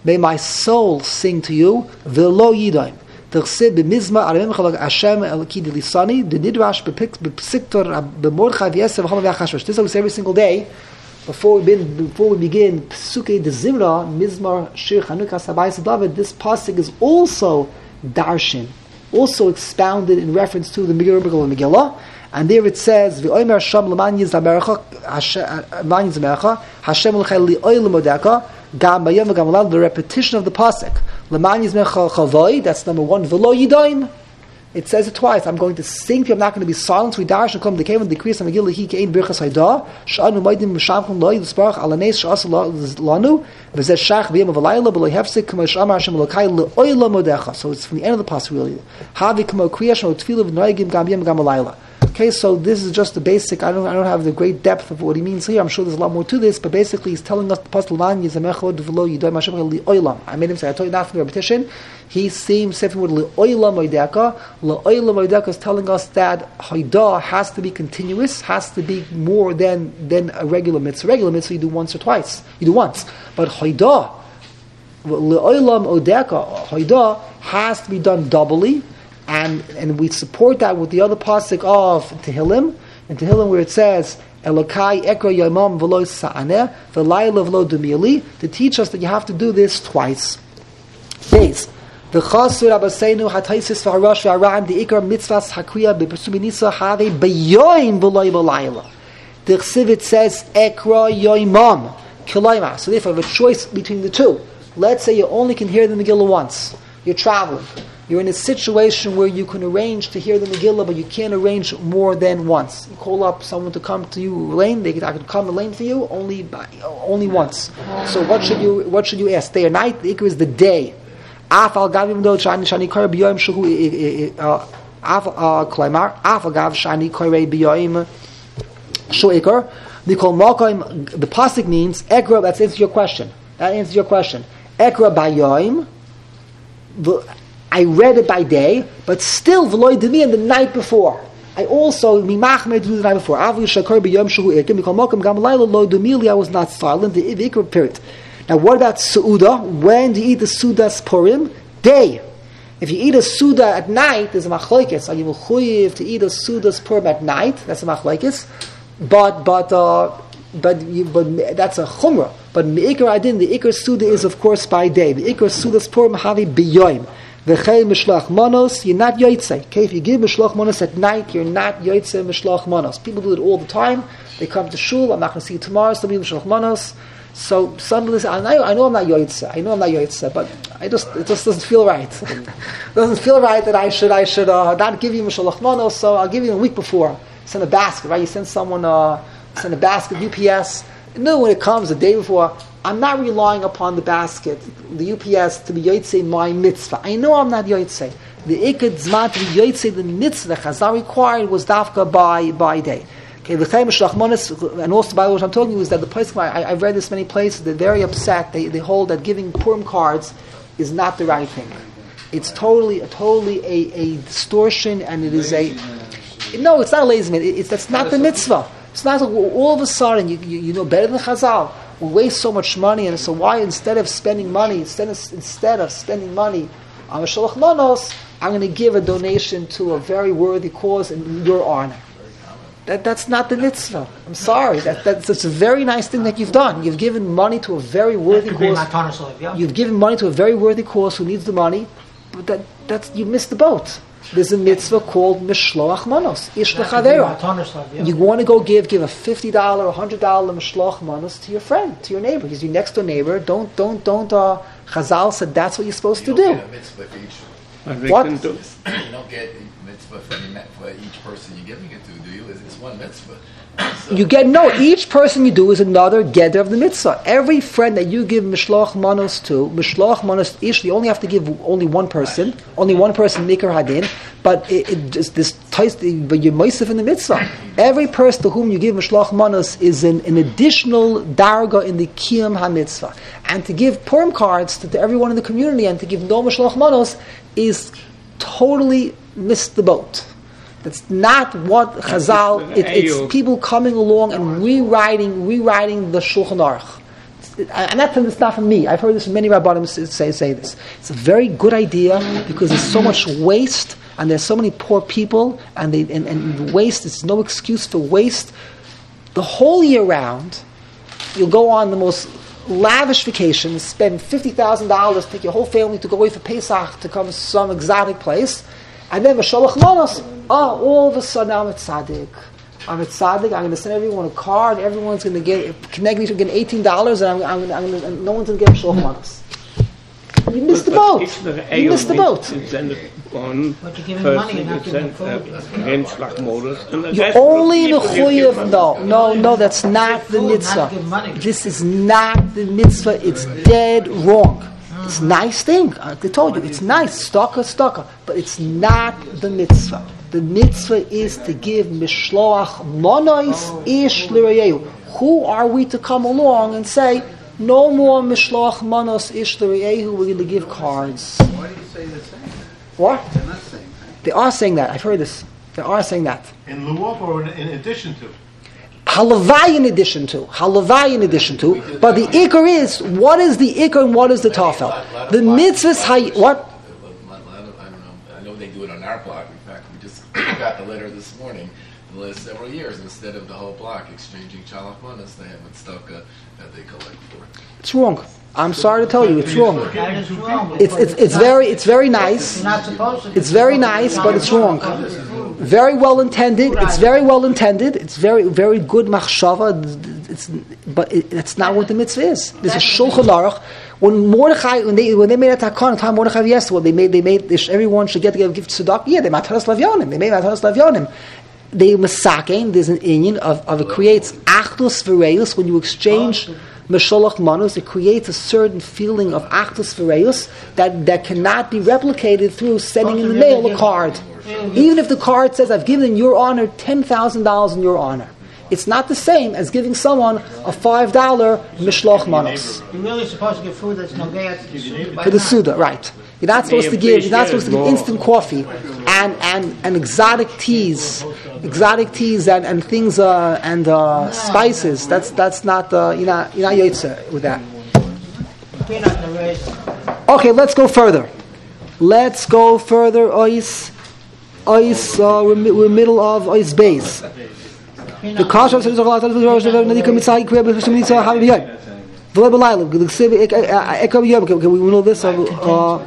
S1: May my soul sing to you, v'lo yidaim. T'chsib b'mizma aramim chalak Hashem elki dilisani, the nidrash b'psiktor b'mordechai v'yeser v'chama v'achashvash. This is what we say every single day. Before we begin, before we begin Pesukei de Zimra, Mizmar Shir Chanukah Sabayis David, this pasuk is also darshin, also expounded in reference to the Megillah Megillah, and there it says, "V'omer Hashem l'man yizamercha, l'man yizamercha, Hashem l'chai li'oy l'modeka, gam bayom v'gam l'al." The repetition of the pasuk, "L'man yizamercha chavoi," that's number one. V'lo yidaim. It says it twice. I'm going to sing to you. I'm not going to be silent. We dash and come the cave and decrease and Megillah he kein birchas hayda. Sh'anu maidim m'shamchum loy l'sparach alanes sh'asa lanu v'zeh shach v'yem v'layla b'loy hefsik k'mo sh'amar Hashem l'kai l'oyla modecha. So it's from the end of the pasuk really. Havi k'mo kriyash no tefillah v'noigim gam yem gam alayla. Okay, so this is just the basic. I don't. I don't have the great depth of what he means here. I'm sure there's a lot more to this, but basically he's telling us the pasuk l'man yizamechod v'lo yidoy Hashem li'oylam. I made him say. I told you not from the repetition. He seems saying with li'oylam oideka. Li'oylam oideka is telling us that hayda has to be continuous, has to be more than than a regular mitzvah. Regular mitzvah you do once or twice. You do once, but hayda li'oylam oideka hayda has to be done doubly. And and we support that with the other pasuk of Tehillim, in Tehillim where it says Elokai ekra yomam v'lo sa'aneh v'layla v'lo dumili, to teach us that you have to do this twice. Days. The chasur abaseinu hataisis v'harash v'aram the ikar mitzvahs hakriya b'persubinisa have beyoim v'lo v'layla. The chsivit says ekra yomam kilayma. So therefore, have a choice between the two. Let's say you only can hear the Megillah once. You're traveling. You're in a situation where you can arrange to hear the Megillah, but you can't arrange more than once. You call up someone to come to you, Elaine. They can, I can come Elaine for you only by, only once. So what should you what should you ask? Day or night? The ikar is the day. Af al gav yom do shani shani kore b'yoyim shuhu af klaimar af al gav shani kore b'yoyim shu ikar. The kol malkaim. The pasuk means ekra. That answers your question. That answers your question. Ekra b'yoyim. I read it by day, but still v'loy demi the night before. I also mimachmer do the night before. Avu shakar b'yom shuhu ikim mikol malkam gam layla lo dumili. I was not silent. The ikar period. Now, what about Su'udah? When do you eat the Su'udas Purim? Day. If you eat a Su'udah at night, there's a machlokes. Are you mechuyev to eat a Su'udas Purim at night? That's a machlokes. But but uh, but you, but that's a chumrah. But me'ikar adin, the ikar Su'udah is of course by day. The ikar Su'udas Purim havi b'yoyim. V'chei mishlach manos, you're not yotzei. Okay, if you give mishlach manos at night, you're not yotzei mishlach manos. People do it all the time. They come to shul. I'm not going to see you tomorrow. So give mishlach manos. So suddenly, I know, I know I'm not yotzei. I know I'm not yotzei, but I just it just doesn't feel right. It doesn't feel right that I should I should uh, not give you mishlach manos. So I'll give you a week before. Send a basket, right? You send someone uh, send a basket U P S. No, when it comes the day before. I'm not relying upon the basket, the U P S, to be yotzei my mitzvah. I know I'm not yotzei. The ikad zman to be yotzei the mitzvah Chazal required was dafka by by day. Okay, the chayim shlachmonis, and also by what I'm talking about is that the place I, I've read this many places. They're very upset. They they hold that giving Purim cards is not the right thing. It's totally totally a, a distortion, and it is a no. It's not a lazy man. It, it's that's not the mitzvah. It's not all of a sudden you you, you know better than Chazal. We waste so much money, and so why instead of spending money, instead of, instead of spending money on a shalach manos, I'm going to give a donation to a very worthy cause in your honor. That that's not the mitzvah. I'm sorry. That that's, that's a very nice thing that you've done. You've given money to a very worthy cause. You've given money to a very worthy cause who needs the money, but that that's you missed the boat. There's a mitzvah called Mishloach Manos, Ish L'Chaveira. You want to go give give a fifty dollar, a hundred dollar Mishloach Manos to your friend, to your neighbor. He's your next door neighbor. Don't don't don't. Uh, Chazal said that's what you're supposed
S6: you
S1: to do.
S6: Get a mitzvah for each.
S1: What?
S6: You don't get a mitzvah for, the, for each person you're giving it to, do you? It's one mitzvah. So.
S1: You get no. Each person you do is another geder of the mitzvah. Every friend that you give mishloach manos to, mishloach manos ish, you only have to give only one person, right. only one person mikar hadin. But it, it just this ties, but you're moisef in the mitzvah. Every person to whom you give mishloach manos is an, an additional darga in the kiyum hamitzvah. And to give Purim cards to, to everyone in the community and to give no mishloach manos is totally missed the boat. That's not what Chazal. It, it's people coming along and rewriting, rewriting the Shulchan Aruch. And that's it's not from me. I've heard this from many rabbanim say say this. It's a very good idea because there's so much waste and there's so many poor people and they and, and waste. There's no excuse for waste. The whole year round, you'll go on the most lavish vacations, spend fifty thousand dollars, take your whole family to go away for Pesach to come to some exotic place, and then Mashalach Manos. Oh, all of a sudden I'm a tzaddik. I'm a tzaddik. I'm going to send everyone a card. Everyone's going to get connected to get eighteen dollars, and I'm, I'm, I'm going to, and no one's going to get Mashalach Manos. You missed the boat. You missed the boat.
S8: But you're giving money and not giving food.
S1: You're only mechuyev. No, no, no. That's not the mitzvah. This is not the mitzvah. It's dead wrong. It's a nice thing. I told you, it's nice. Stalker, stalker. But it's not the mitzvah. The mitzvah is to give mishloach monois ish l'reyehu. Who are we to come along and say, no more mishloach monos ish l'reyehu, we're going to give cards?
S7: Why do you say the same?
S1: What?
S7: They're not saying that.
S1: They are saying that. I've heard this. They are saying that.
S5: In lieu of or in, in addition to?
S1: Halavai in addition to. Halavai in addition to. But the ikar is, what is the ikar and what is the tafel? The mitzvahs, hay, what?
S6: I don't know. I know they do it on our block. In fact, we just got the letter this morning. The last several years, instead of the whole block exchanging chalach manas, they have a tzedakah that they collect for.
S1: It's wrong. I'm sorry to tell you, it's wrong.
S8: That is wrong.
S1: It's it's it's very it's very nice.
S8: You're not supposed to.
S1: It's very nice, but it's wrong. Very well intended. It's very well intended. It's very very good machshava. It's but it, that's not what the mitzvah is. There's a shulchan aruch. When Mordechai when they when they made a takon, time Mordechai yesterday, they made they made they, everyone should get to give tzedakah. Yeah, they mataras lavyonim. They made mataras lavyonim. They masakein. There's an inyan of of it creates achdus v'reus when you exchange Mesholach Manus, it creates a certain feeling of Achdus V'reus that, that cannot be replicated through sending in the mail a card. Even if the card says, I've given in your honor ten thousand dollars in your honor. It's not the same as giving someone a five dollar Mishloch Manus.
S8: You're really supposed to give food that's no gay
S1: for the Suda, right. You're not supposed to give, you're not supposed to give instant coffee and, and, and exotic teas, exotic teas and, and things, uh, and uh, spices. That's that's not, uh, you're not, you're not yotze with that. Okay, let's go further. Let's go further. Ois, ois, uh, we're, we're middle of ois base. The kasha of the we know this. Uh,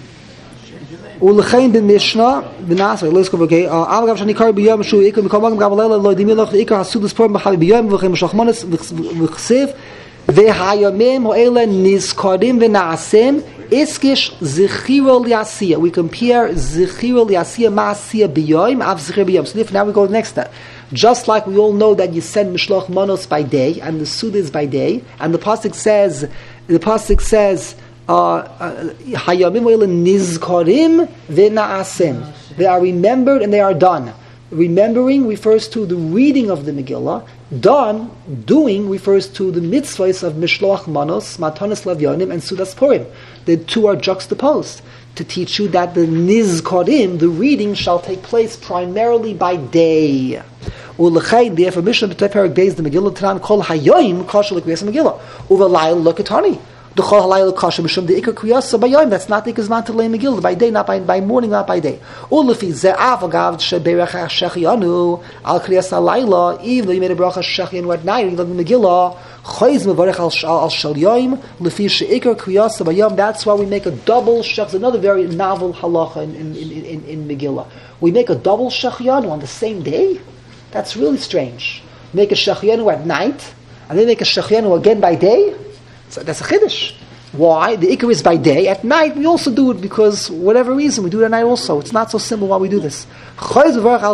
S1: ולכן במשנה בנאסר let's go okay אבל גם שאני קורא ביום שהוא יקר מקום גם בלילה לא ידמי לך יקר הסודס פורם בחבי ביום וכן משחמונס וכסף והימים האלה נזכרים ונעשים איסקיש זכירו ליעשייה. We compare זכירו ליעשייה מעשייה ביום אף זכיר ביום. So now we go to the next step. Just like we all know that you send mishloch manos by day and the sud is by day, and the pasuk says the pasuk says Hayamim nizkarim v'na'asem. They are remembered and they are done. Remembering refers to the reading of the Megillah. Done, doing, refers to the mitzvahs of Mishloach Manos, Matanis Lavyonim, and Sudas Purim. The two are juxtaposed to teach you that the nizkarim, the reading, shall take place primarily by day. U'lechayin, therefore, Mishnah b'tei perak beis the Megillah Tanan kol hayoyim kashal l'kriyas Megillah. U'velayil l'katani. The chol halayil kasha mishum the ikar kriyasa bayom. That's not the ikar zman to lay Megillah by day, not by by morning, not by day. U'lefi ze'av agav sheberach shechianu al kriyas halayla. Even though you made a bracha shechianu at night, you love the Megillah. Chayz mevarech al al shal yom lefi sheikar kriyasa bayom. That's why we make a double shech. Another very novel halacha in in, in, in in Megillah. We make a double shechianu on the same day. That's really strange. Make a shechianu at night, and then make a shechianu again by day. So that's a chiddush. Why? The ikar is by day. At night, we also do it because whatever reason, we do it at night also. It's not so simple why we do this. The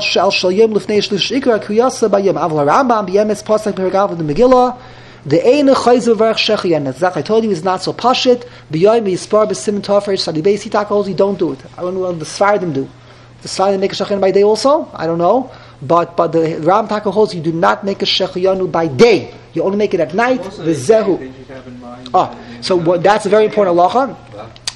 S1: Ein Chayz V'Varech Shechian. That's I told you is not so pashit. B'yoyim Yispar B'Simen Tafresh Sadi Beis Hitak holds you don't do it. I don't know what the Sfardim do. The Sfardim make a shechianu by day also? I don't know. But but the Ram Taka holds you do not make a shechianu by day. You only make it at night. The zehu. Ah, so what, that's a very important halacha.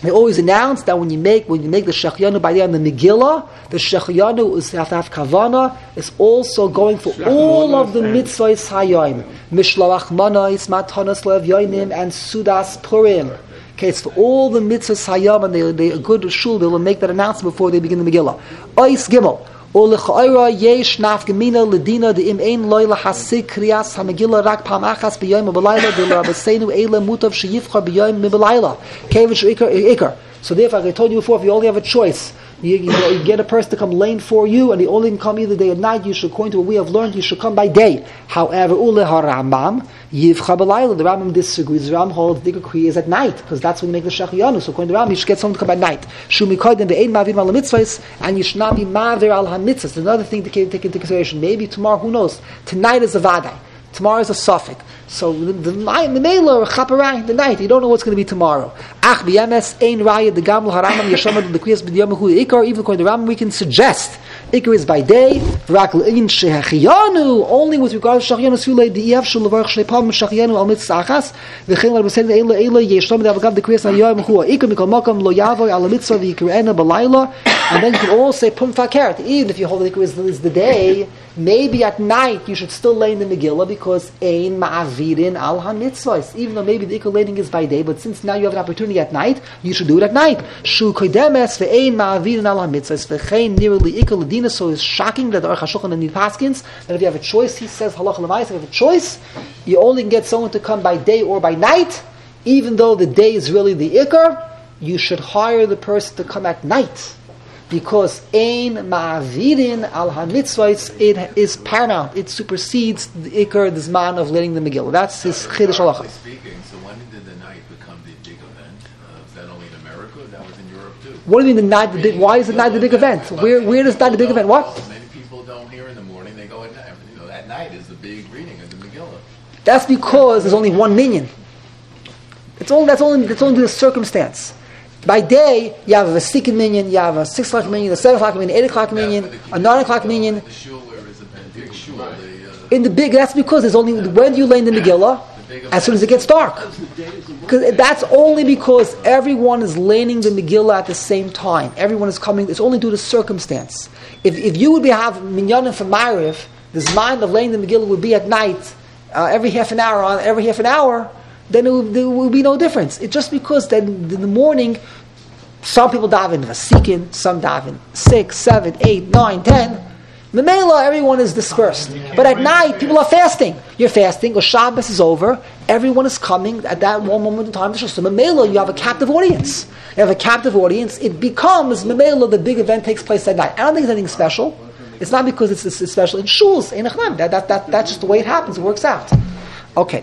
S1: They always announce that when you make when you make the Shechianu by the end of the Megillah, the Shechianu is have to have Kavana. It's also going for all of the mitzvahs Hayom, Mishlach Manos, Matanos Lev Yoinim, and Sudas Purim. Okay, it's for all the mitzvahs Hayom, and they they a good shul. They will make that announcement before they begin the Megillah. Ois Gimel. O lechaira yesh nafgemina ledina de im ein loyla hasik kriyas hamegila rak pam achas b'yom u'belayla de l'rabbeseinu eila mutav sheyivchar b'yom u'belayla kevish ikar ikar. So therefore, as I told you before, if you only have a choice, you, you, you get a person to come lane for you, and they only can come either day or night. You should, according to what we have learned, you should come by day. However, ule harambam yivchar b'layla. The Rambam disagrees. The Rambam holds the decree is at night because that's when you make the Shechianu. So according to the Rambam, you should get someone to come at night. Shumi koydem be'ein ma'avim al mitzvahs, and you should not be ma'avir al hamitzvahs. Another thing to take into consideration. Maybe tomorrow, who knows? Tonight is a vaday. Tomorrow is a suffix. So the, the night, the mailer, or chaparai, the night, you don't know what's going to be tomorrow. Ach b'yemes ein raya the gamul haramam yashamad the kriyas b'yom hu ikar. Even according to the Rambam, we can suggest ikar is by day. V'rak l'in shechianu only with regard to shechianu sulei di'ev shul levarch shnei pam shechianu al mitzvah achas v'chein l'rabbeseinu eila eila yeshlam d'avagav the kriyas hayom hu ikar mikol makam lo yavoy al mitzvah v'yikarena b'layla. And then you can all say pum fakert. Even if you hold the ikar is, is the day, maybe at night you should still lay in the Megillah because ein ma'avirin al ha-mitzvahs. Even though maybe the ikar laying is by day, but since now you have an opportunity at night, you should do it at night. Shu kodemes ve'ein ma'avirin al ha-mitzvahs ve'chein nirli ikar ledina. So it's shocking that the Aruch HaShulchan and the Paskins, that if you have a choice, he says halacha l'mayis, if you have a choice, you only can get someone to come by day or by night, even though the day is really the ikar, you should hire the person to come at night. Because ein ma'avirin al ha-mitzvahs, it is paramount. It supersedes the ikar, the zman of learning the Megillah. That's his chiddush halacha.
S6: Speaking, so when did the night become the big event? Uh, is that only in America, or that was in Europe too?
S1: What do you mean the night? The big, why is the night the big event? Where where does night the big event? What?
S6: Many people don't hear in the morning; they go at night. You know, at night is the big reading of the Megillah.
S1: That's because there's only one minyan. It's only that's only that's only the circumstance. By day, you have a second minyan, you have a six o'clock minyan, a seven o'clock minyan, eight o'clock minyan, a nine o'clock minyan.
S6: The shul where is a big shul. The, uh,
S1: In the big, that's because there's only when do you lay in the Megillah? As soon as it gets dark. Because that's only because everyone is laying the Megillah at the same time. Everyone is coming. It's only due to circumstance. If if you would be have minyanim for Ma'ariv, the zman of laying the Megillah would be at night, uh, every half an hour on every half an hour. Then it would, there would be no difference. It's just because then in the morning, some people daven vasikin, some daven six, seven, eight, nine, ten. Memela, everyone is dispersed. But at night, people are fasting. You're fasting, or Shabbos is over. Everyone is coming at that one moment in time. So Memela, you have a captive audience. You have a captive audience. It becomes Memela, the big event takes place at night. I don't think it's anything special. It's not because it's, it's, it's special in shuls. That, that, that, that's just the way it happens. It works out. Okay.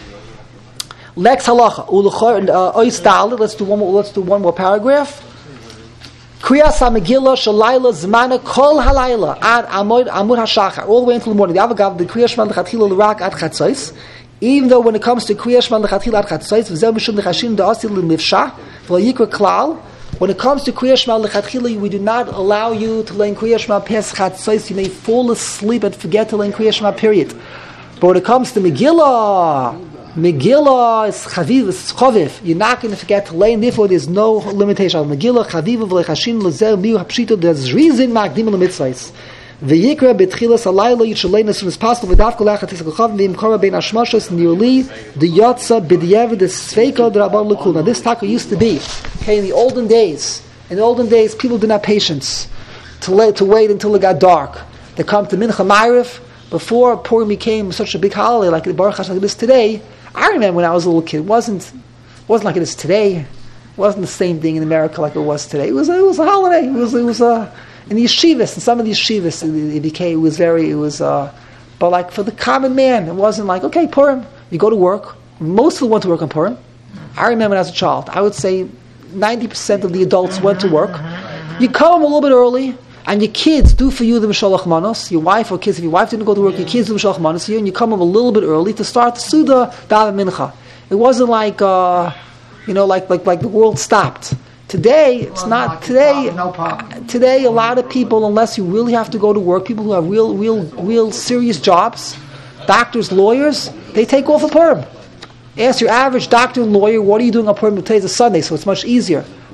S1: Lex halacha ois dal. Let's do one more. Let's do one more paragraph. Kriyas HaMegillah shalayla zmana kol halayla ad amud amud hashachar, all the way until the morning. The Avagav the Kriyas Shema lechatchila l'rak ad chatzos. Even though when it comes to Kriyas Shema lechatchila ad chatzos, v'zeh mishum nechashin da'asil l'mivshah v'layikra klal. When it comes to Kriyas Shema lechatchila, we do not allow you to learn Kriyas Shema past chatzos. You may fall asleep and forget to learn Kriyas Shema. Period. But when it comes to Megillah, Megillah is chaviv, is chaviv. You're not going to forget to lay, and therefore there's no limitation. Megillah chaviv v'lechashin l'zer miu hapshito. There's reason makdim l'mitzvahs. V'yikra betchilas alayla. You should lay as soon as possible. V'davka lechatis l'chav v'imkora bein hashmashos nearly the yotza b'diyev the sveika d'rabban l'kul. Now this taka used to be okay in the olden days. In the olden days, people didn't have patience to lay, to wait until it got dark. They come to mincha ma'ariv before Purim became such a big holiday like the Baruch Hashem like it is today. I remember when I was a little kid, it wasn't wasn't like it is today. It wasn't the same thing in America like it was today. It was it was a holiday. It was it was uh, in the yeshivas, in some of the yeshivas, it, it became it was very it was. Uh, but like for the common man, it wasn't like okay Purim. You go to work. Most people went to work on Purim. I remember when I was a child. I would say ninety percent of the adults went to work. You come a little bit early. And your kids do for you the Mishalach Manos. Your wife or kids, if your wife didn't go to work, your kids do the Mishalach Manos for you, and you come up a little bit early to start the Suda Daven Mincha. It wasn't like, uh, you know, like like like the world stopped. Today, it's not. Today, today, a lot of people, unless you really have to go to work, people who have real, real, real serious jobs, doctors, lawyers, they take off a Purim. Ask your average doctor and lawyer, what are you doing on Purim? Today's a Sunday, so it's much easier.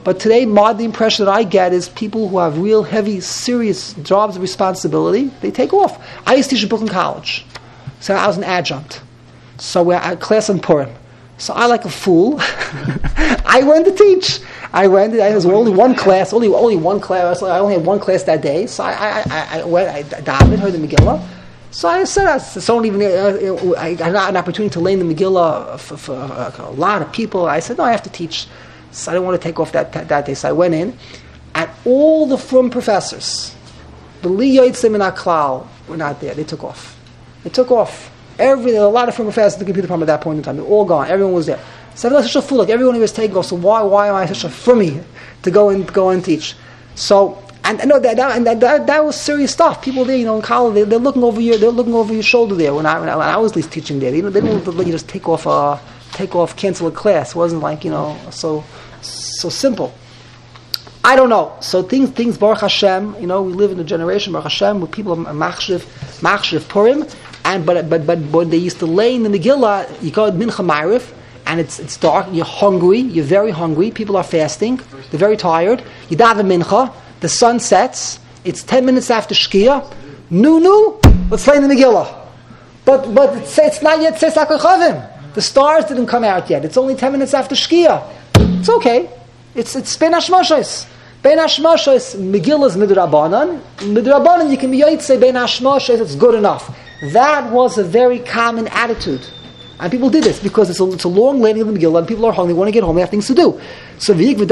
S1: But today, mod, the impression that I get is people who have real heavy, serious jobs of responsibility, they take off. I used to teach in Brooklyn College. So I was an adjunct. So we had a class on Purim. So I, like a fool, I went to teach. I went, I was only one class, only only one class. I only had one class that day. So I I, I, I went, I davened, heard the Megillah. So I said, I don't even, uh, I had an opportunity to learn the Megillah for, for uh, a lot of people. I said, no, I have to teach. So I didn't want to take off that, that, that day. So I went in, and all the frum professors, the Li Yotzim and Aklal, were not there. They took off. They took off. Every, a lot of frum professors at the computer department at that point in time. They're all gone. Everyone was there. So I was such a fool. Like everyone was taking off. So why why am I such a frummy to go and go and teach? So and no, that that, and that, that that was serious stuff. People there, you know, in college, they, they're looking over your they're looking over your shoulder there. When I when I, when I was at least teaching there, they, they didn't let you just take off uh take off cancel a class. It wasn't like, you know, so so simple. I don't know. So things things Baruch Hashem, you know, we live in a generation Baruch Hashem where people are machshiv machshiv Purim, and but but but when they used to lay in the Megillah, you call it Mincha Ma'ariv. And it's it's dark, you're hungry, you're very hungry, people are fasting, they're very tired, you daven mincha, the sun sets, it's ten minutes after Shkia, nu nu, let's play in the Megillah. But but it's, it's not yet Tzes HaKochavim. The stars didn't come out yet, it's only ten minutes after Shkia. It's okay. It's it's Ben Hashmashos. Ben Hashmashos, Megillah's Midrabanan. Midrabanan, you can be Yotzei Ben Hashmashos, it's good enough. That was a very common attitude. And people did this because it's a, it's a long landing of the Megillah, and people are hungry, they want to get home, they have things to do. So you are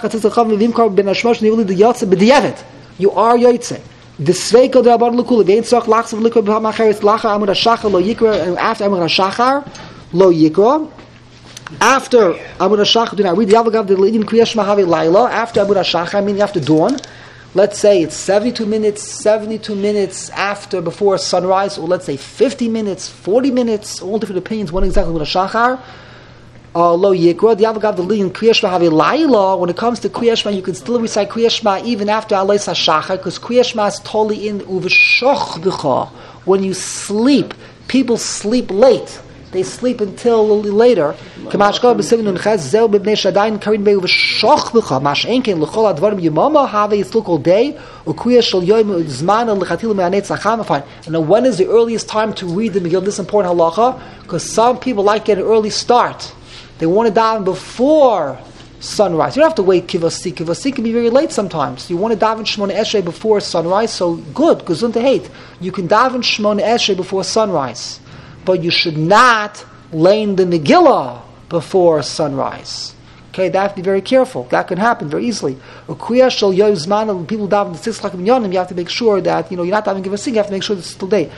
S1: Yotzei. The Sveika de Abad Lukula, the Einsach Lachsav Likra B'Hamacheres Lacha Amud HaShachar Lo Yikra, and after Amud HaShachar Lo Yikra. After Amud HaShachar, do not read the Avagav the Leidin Kriyash Mahavi Laila. After Amud HaShachar, meaning after dawn. Let's say it's seventy-two minutes, seventy-two minutes after, before sunrise, or let's say fifty minutes, forty minutes, all different opinions, when exactly with a shachar. Uh, lo yikra, the Avagav the Leidin Kriyash Mahavi Laila. When it comes to Kriyash Ma, you can still recite Kriyash Ma even after Aleis HaShachar, because Kriyash Ma is totally in Uveshoch B'cha. When you sleep, people sleep late. They sleep until a little later. Kamashka b'sivin unches zel b'bnei shadayin karin b'u v'shoch b'cha mash enken l'chol advarim yimama have it's look all day u'kuya shel yoyim zman l'chatil me'anetz acham. Fine. And now when is the earliest time to read the Megillah? This is important halacha because some people like get an early start. They want to daven before sunrise. You don't have to wait kivasi. Kivasi can be very late sometimes. You want to daven Shmona Esrei before sunrise, so good. Gesund hate. You can daven Shmona Esrei before sunrise. But you should not lay in the Megillah before sunrise. Okay, that have to be very careful. That can happen very easily. People daven the six o'clock in Yonim, you have to make sure that, you know, you're not davening Kivasig, you have to make sure that it's still day.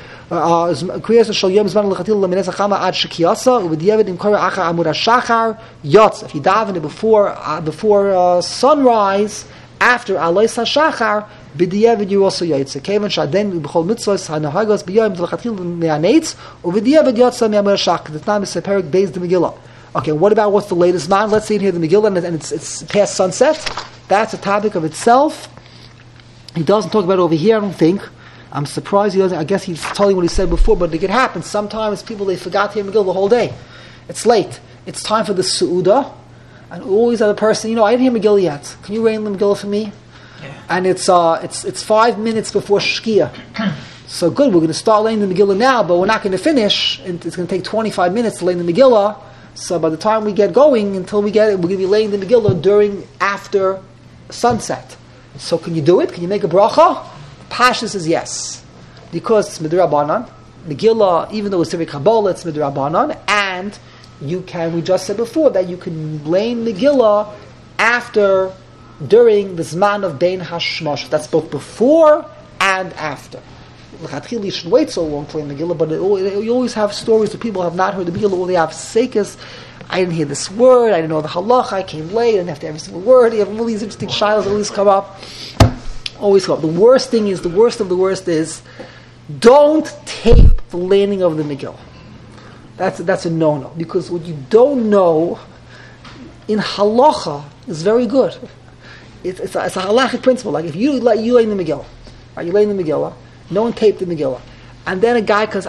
S1: If you daven it before, uh, before uh, sunrise, after Aleis HaShachar, b'diavad you also yotze. Kevan shaden b'chol mitzvos hanahagos b'yom d'lachatil me'aneitz u'v'diavad yotze me'amur hashach. The time is separik based the Megillah. Okay, what about what's the latest man? Let's say in here the Megillah and it's, it's past sunset. That's a topic of itself. He doesn't talk about it over here, I don't think. I'm surprised he doesn't. I guess he's telling what he said before, but it could happen. Sometimes people, they forgot to hear Megillah the whole day. It's late. It's time for the Su'udah. And always have a person, you know, I didn't hear Megillah yet. Can you read the Megillah for me? Yeah. And it's uh, it's it's five minutes before Shkia. So good, we're going to start laying the Megillah now, but we're not going to finish. And it's going to take twenty-five minutes to lay the Megillah. So by the time we get going, until we get it, we're going to be laying the Megillah during, after sunset. So can you do it? Can you make a bracha? Pasha says yes. Because it's Midrabanan. Megillah, even though it's Tivik Kabbalah, it's Midrabanan. And you can, we just said before, that you can lay Megillah after, during the Zman of Bein Hashmash. That's both before and after. You should wait so long to lay Megillah, but it, it, you always have stories of people who have not heard the Megillah, or they have sekas. I didn't hear this word, I didn't know the halacha, I came late, I didn't have to every single word. You have all these interesting shilas that always come up. Always come up. The worst thing is, the worst of the worst is, don't tape the landing of the Megillah. That's, that's a no-no. Because what you don't know in halacha is very good. It, it's, a, it's a halachic principle. Like if you, like, you lay in the Megillah, right, you lay in the Megillah, no one taped the Megillah, and then a guy, because I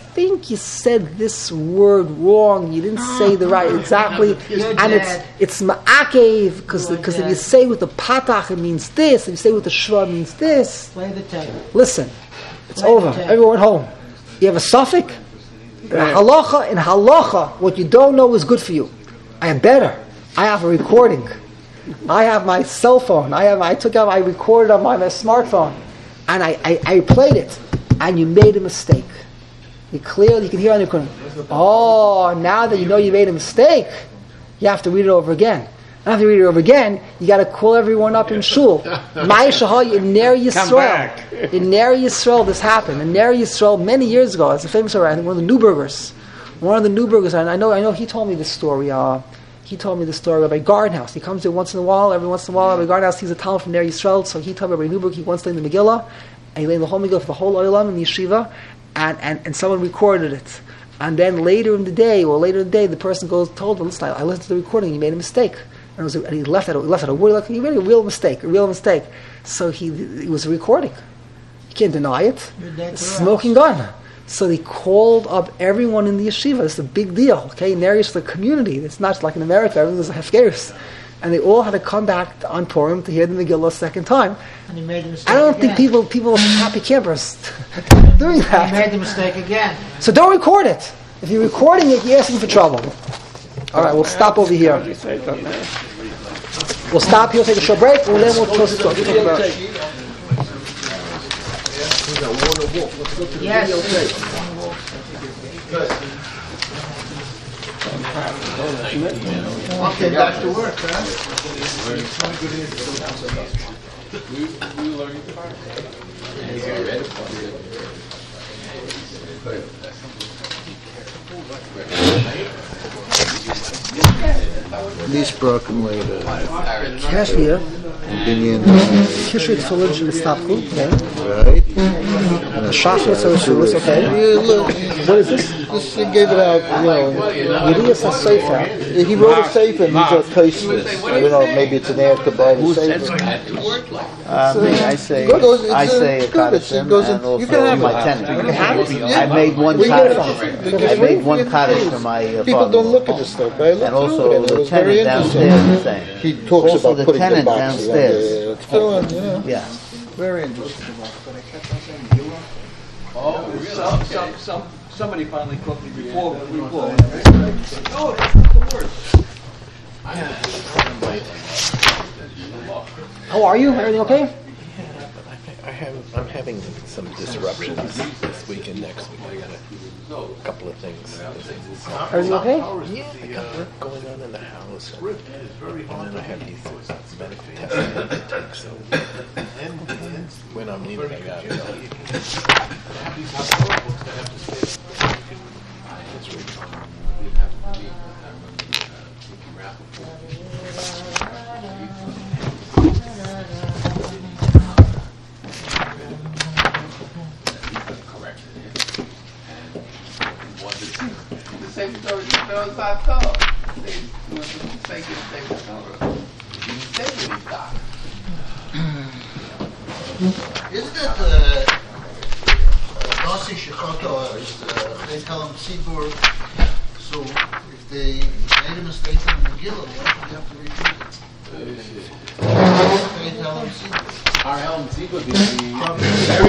S1: think you said this word wrong. You didn't say the right exactly, and it's it's ma'akev because because if you say with the patach it means this, if you say with the shva it means this.
S9: Play the tape.
S1: Listen, it's
S9: Play
S1: over.
S9: the tape.
S1: Everyone home. You have a suffix. In halacha, in halacha, what you don't know is good for you. I am better. I have a recording. I have my cell phone. I have. I took out. I recorded on my, my smartphone, and I, I, I played it. And you made a mistake. You clearly you can hear on the recording. Oh, now that you know you made a mistake, you have to read it over again. And after you read it over again, you got to call everyone up in shul. Ma'ashaha in Ner Yisrael. In Ner Yisrael, this happened. In Ner Yisrael, many years ago, it's a famous story. I think one of the Newburgers, one of the Newburgers, and I know, I know, he told me this story. Uh, he told me the story of a Gardenhouse. He comes there once in a while. Every once in a while, Rabbi Gardenhouse, he's a talent from Ner Yisrael. So he told Rabbi Newburg he once learned the Megillah, and he learned the whole Megillah for the whole Olam in the yeshiva, and, and, and someone recorded it. And then later in the day, or later in the day, the person goes told him, "Listen, I, I listened to the recording. You made a mistake." And, it was a, and he left it. He left it a word like he made a real mistake, a real mistake. So he it was a recording. You can't deny it. Smoking gun. So they called up everyone in the yeshiva. It's a big deal. Okay, in areas of the community. It's not like in America. Everything was hefkeris. And they all had to come back on Purim to hear the Megillah a second time.
S9: And he made the mistake
S1: I don't
S9: again.
S1: think people people are happy campers doing that.
S9: He made the mistake again.
S1: So don't record it. If you're recording it, you're asking for trouble. All right, we'll stop over here. We'll stop here, take a short break, and then we'll close the talk.
S9: Yes.
S3: Okay, back to work, huh? Least broken later.
S1: Kashmir,
S3: Binyan,
S1: Kishri Tfilin should stop food, okay?
S3: right?
S1: The Shachar, so it's okay.
S3: Yeah, look,
S1: What is this?
S3: this he gave it out, you know.
S1: Yediyas HaSefer.
S3: He wrote a sefer, and he's a Tosfos. I don't know, maybe it's an Eretz Kabbalah sefer.
S10: Uh, me, I say,
S3: Good, it's,
S10: I
S3: uh,
S10: say a
S3: good, it's- it
S10: kaddish
S3: goes in-
S10: and also
S3: you can have
S10: my
S3: it.
S10: tenant.
S3: You can have it.
S10: I made one
S1: Where you get it
S10: kaddish.
S1: from?
S10: I made one kaddish for my uh,
S3: People
S10: father.
S3: don't look at this stuff, but I looked
S10: And also
S3: through it, and it
S10: the
S3: was very
S10: tenant
S3: interesting.
S10: downstairs the same.
S3: He talks
S10: Also
S3: about
S10: the
S3: putting the
S10: tenant
S3: boxes on
S10: downstairs.
S3: the tefillin, you know.
S10: Yeah.
S3: Very interesting.
S2: Oh, really?
S4: Some, some, some, somebody finally caught me before, before. No, that's not the word.
S1: How are you? Everything okay?
S6: I have, I'm having some disruptions this week and next week. I got a couple of things.
S1: Everything okay?
S6: Yeah, I got work going on in the house, and, and then I have these medical tests I have to take. So when I'm leaving, I got
S2: The same story he knows I thought. He was mistaken the same story. He said what he thought.
S3: Isn't it uh, Nasi Shechoto, is uh, they tell him Tzibur, so if they made a mistake in the Megillah, why do you have to repeat it? They tell him Tzibur.
S2: Our Helm Ziegler did the